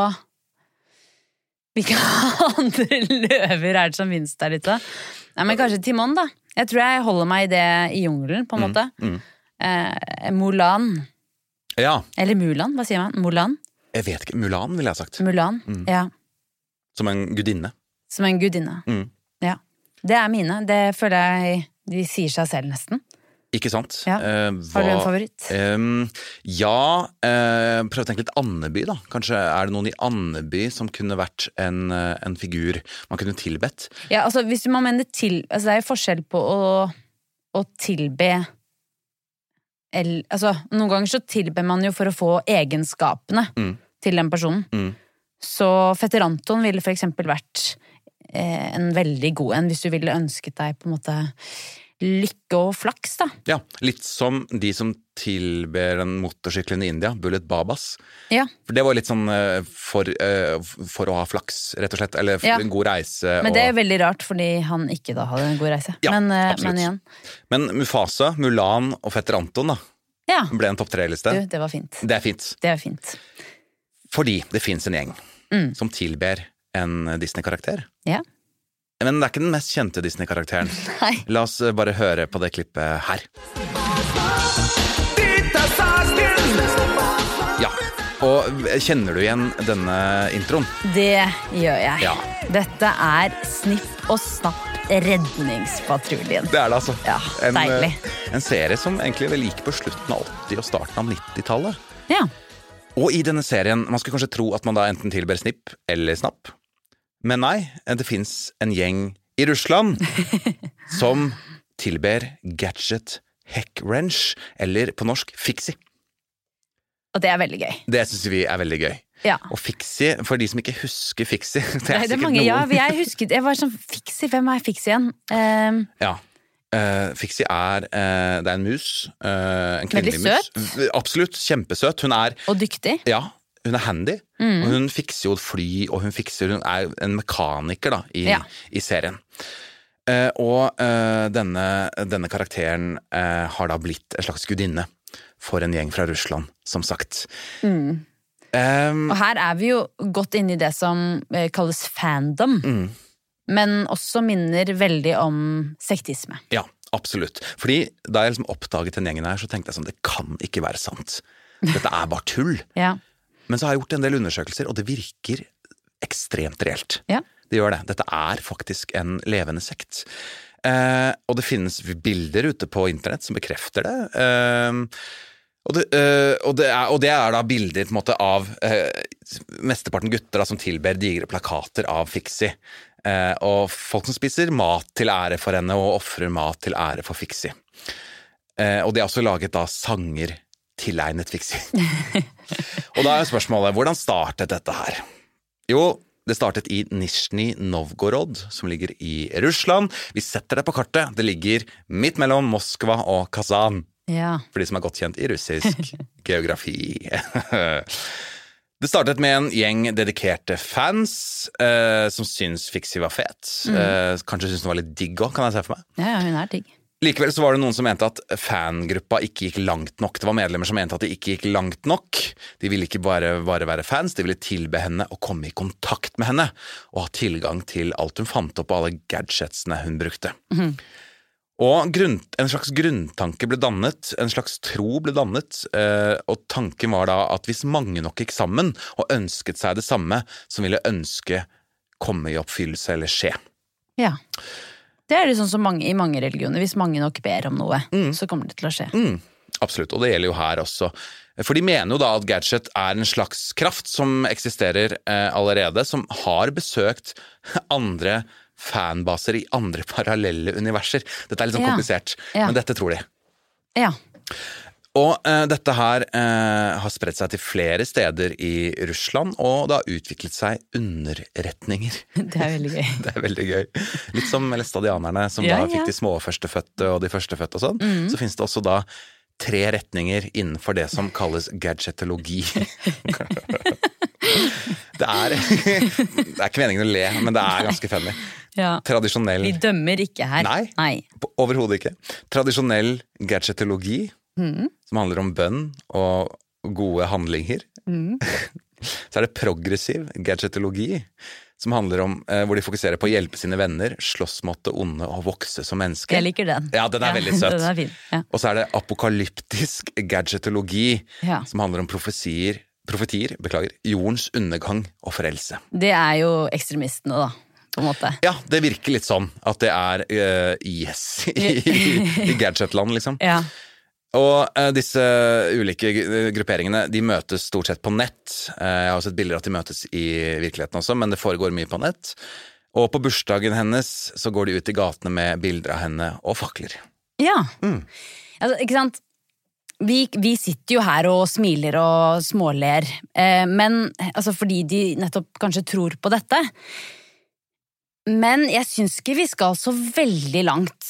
Hvilke andre løver er det som minst der litt da? Nei, men kanskje Timon da. Jeg tror jeg holder meg i det i jungelen, på en måte. Mm, mm. Eh, Mulan. Ja. Eller Mulan, hva sier man? Mulan? Jeg vet ikke, Mulan vil jeg ha sagt. Mulan, mm. ja. Som en gudinne. Som en gudinne, mm. ja. Det er mine, det føler jeg de sier seg selv nesten. Ikke sant? Ja. Eh, hva, Har du en favoritt? Um, ja, eh, prøv å tenke litt Andeby da. Kanskje er det noen i Andeby som kunne vært en, en figur man kunne tilbedt? Ja, altså hvis man mener til, altså det er jo forskjell på å, å tilbe, eller, altså noen ganger så tilber man jo for å få egenskapene mm. til den personen. Mm. Så Fetter Anton ville for eksempel vært eh, en veldig god en hvis du ville ønsket deg på en måte lykke og flaks, da. Ja, litt som de som tilber en motorsykkelen i India, Bullet Babas. Ja. For det var litt sånn for, for å ha flaks, rett og slett, eller for ja. en god reise. Men og... det er veldig rart, fordi han ikke da hadde en god reise. Ja, men, absolutt. Men igjen. Men Mufasa, Mulan og Fetter Anton, da, ja. ble en topp tre-liste. Du, det var fint. Det er fint. Det er fint. Fordi det finnes en gjeng mm. som tilber en Disney-karakter. Ja. Men det er ikke den mest kjente Disney-karakteren. Nei. La oss bare høre på det klippet her. Ja, og kjenner du igjen denne introen? Det gjør jeg. Ja. Dette er Snipp og Snapp Redningspatruljen. Det er det altså. Ja, en, deilig. En serie som egentlig vel gikk på slutten av åtti og starten av nittitallet. Ja. Og i denne serien, man skulle kanskje tro at man da enten tilber Snipp eller Snapp. Men nei, det finnes en gjeng i Russland som tilber Gadget Heck-Wrench, eller på norsk Fixie. Og det er veldig gøy. Det synes vi er veldig gøy. Ja. Og Fixie, for de som ikke husker Fixie, det er, det er sikkert mange, noen. Ja, jeg husket, jeg var sånn, Fixie, hvem er Fixie igjen? Um, ja, uh, Fixie er, uh, det er en mus, uh, en kvinnelig mus. Veldig søt. Absolutt, kjempesøt. Hun er... Og dyktig. Ja, hun er handy, mm. og hun fikser jo fly, og hun fikser, hun er en mekaniker da, i, ja. i serien. Uh, og uh, denne, denne karakteren uh, har da blitt en slags gudinne for en gjeng fra Russland, som sagt. Mm. Um, og her er vi jo godt inne i det som uh, kalles fandom, mm. men også minner veldig om sektisme. Ja, absolutt. Fordi da jeg liksom oppdaget den gjengen her, så tenkte jeg sånn, det kan ikke være sant. Dette er bare tull. Ja. Men så har jeg gjort en del undersøkelser, og det virker ekstremt reelt. Ja. Det gjør det. Dette er faktisk en levende sekt. Eh, og det finnes bilder ute på internett som bekrefter det. Eh, og, det eh, og, det er, og det er da bilder på en måte av eh, mesteparten gutter da, som tilber digre plakater av Fixie. Eh, og folk som spiser mat til ære for henne, og offrer mat til ære for Fixie. Eh, og de har også laget da sanger tilegnet Fixie. Og da er spørsmålet, hvordan startet dette her? Jo, det startet i Nizjnij Novgorod, som ligger i Russland. Vi setter det på kartet. Det ligger midt mellom Moskva og Kazan. Ja. For de som er godt kjent i russisk geografi. Det startet med en gjeng dedikerte fans eh, som syns Fixie var fet. Mm. Eh, kanskje syns hun var litt digg også, kan jeg se for meg. Ja, hun er digg. Likevel så var det noen som mente at fangruppa ikke gikk langt nok. Det var medlemmer som mente at det ikke gikk langt nok. De ville ikke bare, bare være fans, de ville tilbe henne og komme i kontakt med henne, og ha tilgang til alt hun fant opp og alle gadgetsene hun brukte. Mm-hmm. Og grunn, en slags grunntanke ble dannet, en slags tro ble dannet, eh, og tanken var da at hvis mange nok gikk sammen og ønsket seg det samme, som ville ønske komme i oppfyllelse eller skje. Ja. Det er det sånn som mange, i mange religioner. Hvis mange nok ber om noe, mm. så kommer det til å skje. Mm, absolutt, og det gjelder jo her også. For de mener jo da at gadget er en slags kraft som eksisterer eh, allerede, som har besøkt andre fanbaser i andre parallelle universer. Dette er litt sånn ja. komplisert, ja. men dette tror de. Ja. Og eh, dette her eh, har spredt seg til flere steder i Russland, og det har utviklet seg underretninger. Det er veldig gøy. Det er veldig gøy. Litt som læstadianerne, som ja, da fikk ja. de små førstefødte og de førstefødte og sånn. Mm. Så finnes det også da tre retninger innenfor det som kalles gadgetologi. det, er, det er ikke meningen å le, men det er ganske funny. Ja. Tradisjonell... Vi dømmer ikke her. Nei, Nei. overhodet ikke. Tradisjonell gadgetologi, mm. som handler om bønn og gode handlinger. Mm. Så er det progressiv gadgetologi, som handler om eh, hvor de fokuserer på å hjelpe sine venner, slåss mot det onde og vokse som mennesker. Jeg liker den. Ja, den er ja, veldig søt. Den er fin. Ja. Og så er det apokalyptisk gadgetologi, ja. som handler om profetier, profetier, beklager, jordens undergang og frelse. Det er jo ekstremistene da. På en måte. Ja, det virker litt sånn at det er uh, yes i, i gadgetland, liksom. Ja. Og uh, disse ulike grupperingene, de møtes stort sett på nett. Uh, jeg har sett bilder at de møtes i virkeligheten også, men det foregår mye på nett. Og på bursdagen hennes så går de ut i gatene med bilder av henne og fakler. Ja, mm. altså, ikke sant? Vi, vi sitter jo her og smiler og småler, uh, men altså, fordi de nettopp kanskje tror på dette. Men jeg synes ikke vi skal så veldig langt,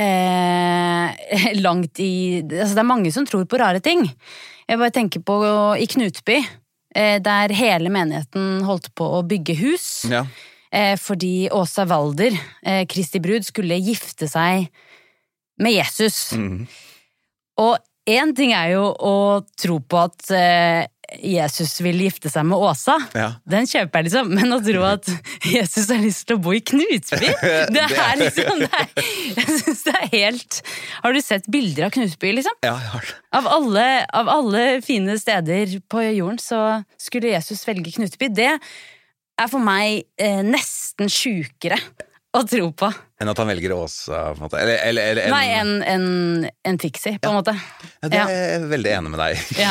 eh, langt i, altså det er mange som tror på rare ting. Jeg bare tenker på i Knutby, eh, der hele menigheten holdt på å bygge hus, ja. eh, fordi Åsa Walder, eh, Kristi brud, skulle gifte seg med Jesus. Mm. Og en ting er jo å tro på at eh, Jesus vil gifte seg med Åsa. Ja. Den kjøper jeg liksom, men å tro at Jesus har lyst til å bo i Knutby, det er liksom, det er, jeg synes det er helt... Har du sett bilder av Knutby, liksom? Ja, jeg har det. Av alle, av alle fine steder på jorden, så skulle Jesus velge Knutby. Det er for meg eh, nesten sjukere å tro på. Enn at han velger Åsa, på en måte? Eller, eller, eller en... Nei, en, en, en fixie, på en ja. måte. Ja, det er jeg ja. veldig enig med deg. Ja.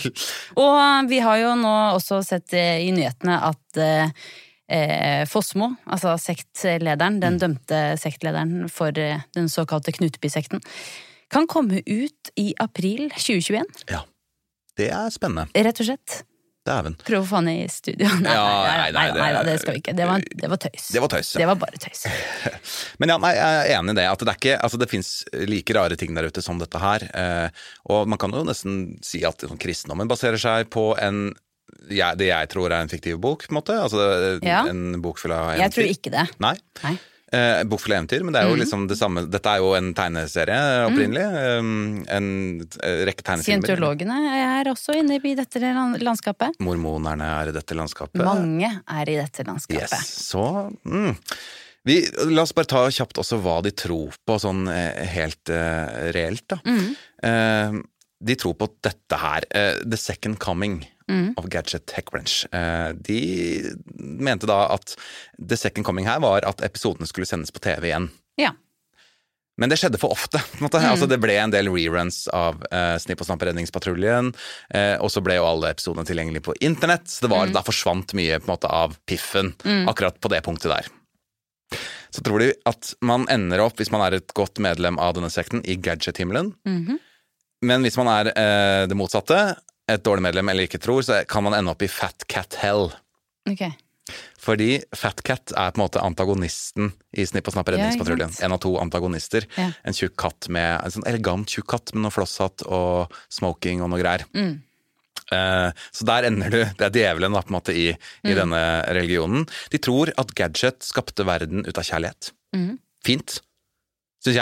Og vi har jo nå også sett i nyhetene at eh, Fossmo, altså sektlederen, den dømte sektlederen for eh, den såkalte Knutby-sekten, kan komme ut i april tjue tjueen. Ja, det er spennende. Rett og slett. Dæven. Prøv å få han i studio. Nei, ja, nei, nei, nei, nei, nei, nei, det skal vi ikke. Det var, det var tøys. Det var tøys, ja. Det var bare tøys. Men ja, nei, jeg er enig i det, at det er ikke, altså det finnes like rare ting der ute som dette her, eh, og man kan jo nesten si at kristendommen baserer seg på en, ja, det jeg tror er en fiktiv bok, på en måte, altså ja. en bok full av eventyr. Jeg tror ikke det. Nei. Nei. Eh, bok full av eventyr, men det er jo mm. liksom det samme. Dette er jo en tegneserie opprinnelig, mm. en rekke tegnefilmer. Scientologene er også inne i dette landskapet. Mormonerne er i dette landskapet. Mange er i dette landskapet. Yes, så... Mm. Vi, la oss bare ta kjapt også hva de tror på, sånn helt uh, reelt da. Mm. Uh, de tror på dette her, uh, The Second Coming mm. of Gadget TechWrench. Uh, de mente da at The Second Coming her var at episodene skulle sendes på T V igjen. Ja. Men det skjedde for ofte. På en måte. Mm. Altså, det ble en del reruns av uh, Snipp og Snapp redningspatruljen, uh, og så ble jo alle episodene tilgjengelige på internett. Så det var, mm. da forsvant mye på en måte av piffen mm. akkurat på det punktet der. Så tror de at man ender opp, hvis man er et godt medlem av denne sekten, i gadget-himmelen. Mm-hmm. Men hvis man er eh, det motsatte, et dårlig medlem eller ikke tror, så kan man ende opp i Fat Cat Hell. Ok. Fordi Fat Cat er på en måte antagonisten i Snipp og Snapp redningspatruljen. Ja, en av to antagonister. Ja. En tjukk katt med, en sånn elegant tjukk katt med noe flosshatt og smoking og noe greier. Mm. Uh, så der ender du, det er djevelen da på en måte i, i mm. denne religionen. De tror at gadget skapte verden ut av kjærlighet. Mm. Fint, synes jeg.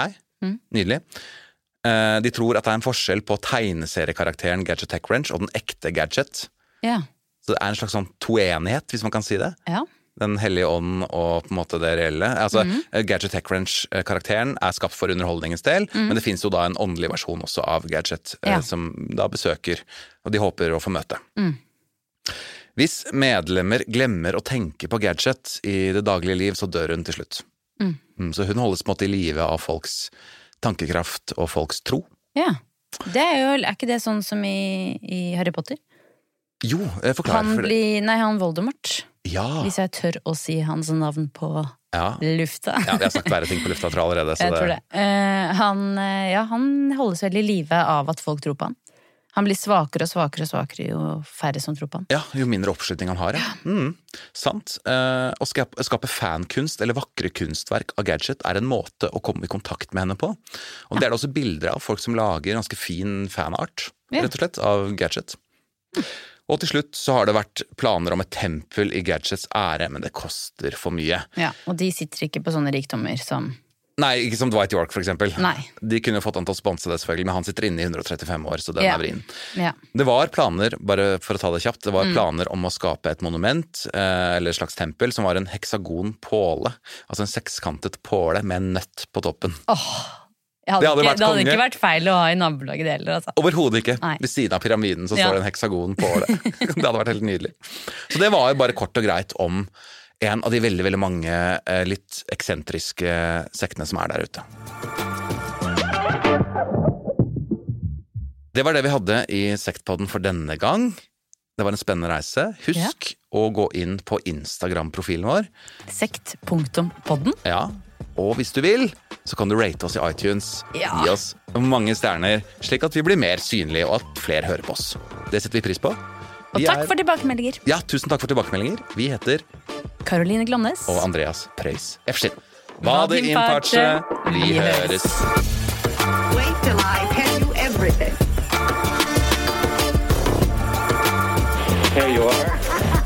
Mm. Nydelig. Uh, de tror at det er en forskjell på tegneseriekarakteren Gadget Tech Wrench og den ekte Gadget. Ja. Så det er en slags sånn toenighet, hvis man kan si det. Ja. Den hellige ånden og på en måte det reelle. Altså, mm. Gadget Tech Wrench-karakteren er skapt for underholdningens del, mm. men det finnes jo da en åndelig versjon også av Gadget, ja. eh, som da besøker, og de håper å få møte. Mm. Hvis medlemmer glemmer å tenke på Gadget i det daglige liv, så dør hun til slutt. Mm. Mm, så hun holdes på en måte i live av folks tankekraft og folks tro. Ja, det er jo, er ikke det sånn som i, i Harry Potter? Jo, jeg forklarer han for det. Blir, nei, han Voldemort. Ja. Hvis jeg tør å si hans navn på ja. lufta. Ja, jeg har sagt verre ting på lufta, tror jeg allerede. Så jeg det... tror det. Uh, han, ja, han holdes veldig i live av at folk tror på han. Han blir svakere og svakere og svakere jo færre som tror på han. Ja, jo mindre oppslutning han har, ja. Mm, sant. Uh, å skape, skape fankunst eller vakre kunstverk av Gadget er en måte å komme i kontakt med henne på. Og ja. Det er det også bilder av folk som lager ganske fin fanart, ja. rett og slett, av Gadget. Og til slutt så har det vært planer om et tempel i Gadgets ære, men det koster for mye. Ja, og de sitter ikke på sånne rikdommer som... Nei, ikke som Dwight York for eksempel. Nei. De kunne jo fått han til å sponse det selvfølgelig, men han sitter inne i hundre og trettifem år, så den ja. er vrien. Ja. Det var planer, bare for å ta det kjapt, det var mm. planer om å skape et monument, eh, eller et slags tempel, som var en heksagon påle, altså en sekskantet påle med en nøtt på toppen. Åh! Oh. Hadde det, hadde ikke, det hadde ikke vært feil å ha i nabolaget det heller. Altså. Overhodet ikke. Nei. Ved siden av pyramiden så ja. står det en heksagon på det. Det hadde vært helt nydelig. Så det var jo bare kort og greit om en av de veldig, veldig mange eh, litt eksentriske sektene som er der ute. Det var det vi hadde i Sektpodden for denne gang. Det var en spennende reise. Husk ja. å gå inn på Instagram-profilen vår. Sekt punktum podden. Ja. Og hvis du vil, så kan du rate oss i iTunes. Ja. Gi oss mange stjerner, slik at vi blir mer synlige, og at flere hører på oss. Det setter vi pris på. Vi og takk er... for tilbakemeldinger. Ja, tusen takk for tilbakemeldinger. Vi heter Karoline Glomnes og Andreas Preus Efskin. Hva det innpartse, vi høres. Wait till I tell you everything. Here you are.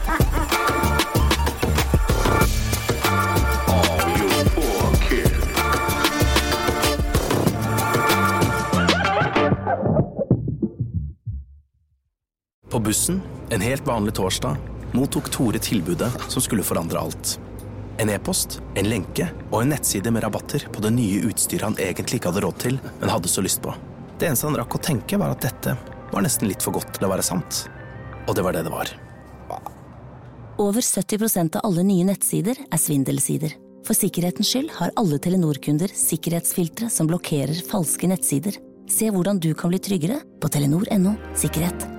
På bussen, en helt vanlig torsdag, mottok Tore tilbudet som skulle forandre alt. En e-post, en lenke og en nettside med rabatter på det nye utstyret han egentlig ikke hadde råd til, men hadde så lyst på. Det eneste han rakk å tenke var at dette var nesten litt for godt til å være sant. Og det var det det var. Over sytti prosent av alle nye nettsider er svindelsider. For sikkerhetens skyld har alle Telenor-kunder sikkerhetsfiltre som blokkerer falske nettsider. Se hvordan du kan bli tryggere på telenor punktum no sikkerhet.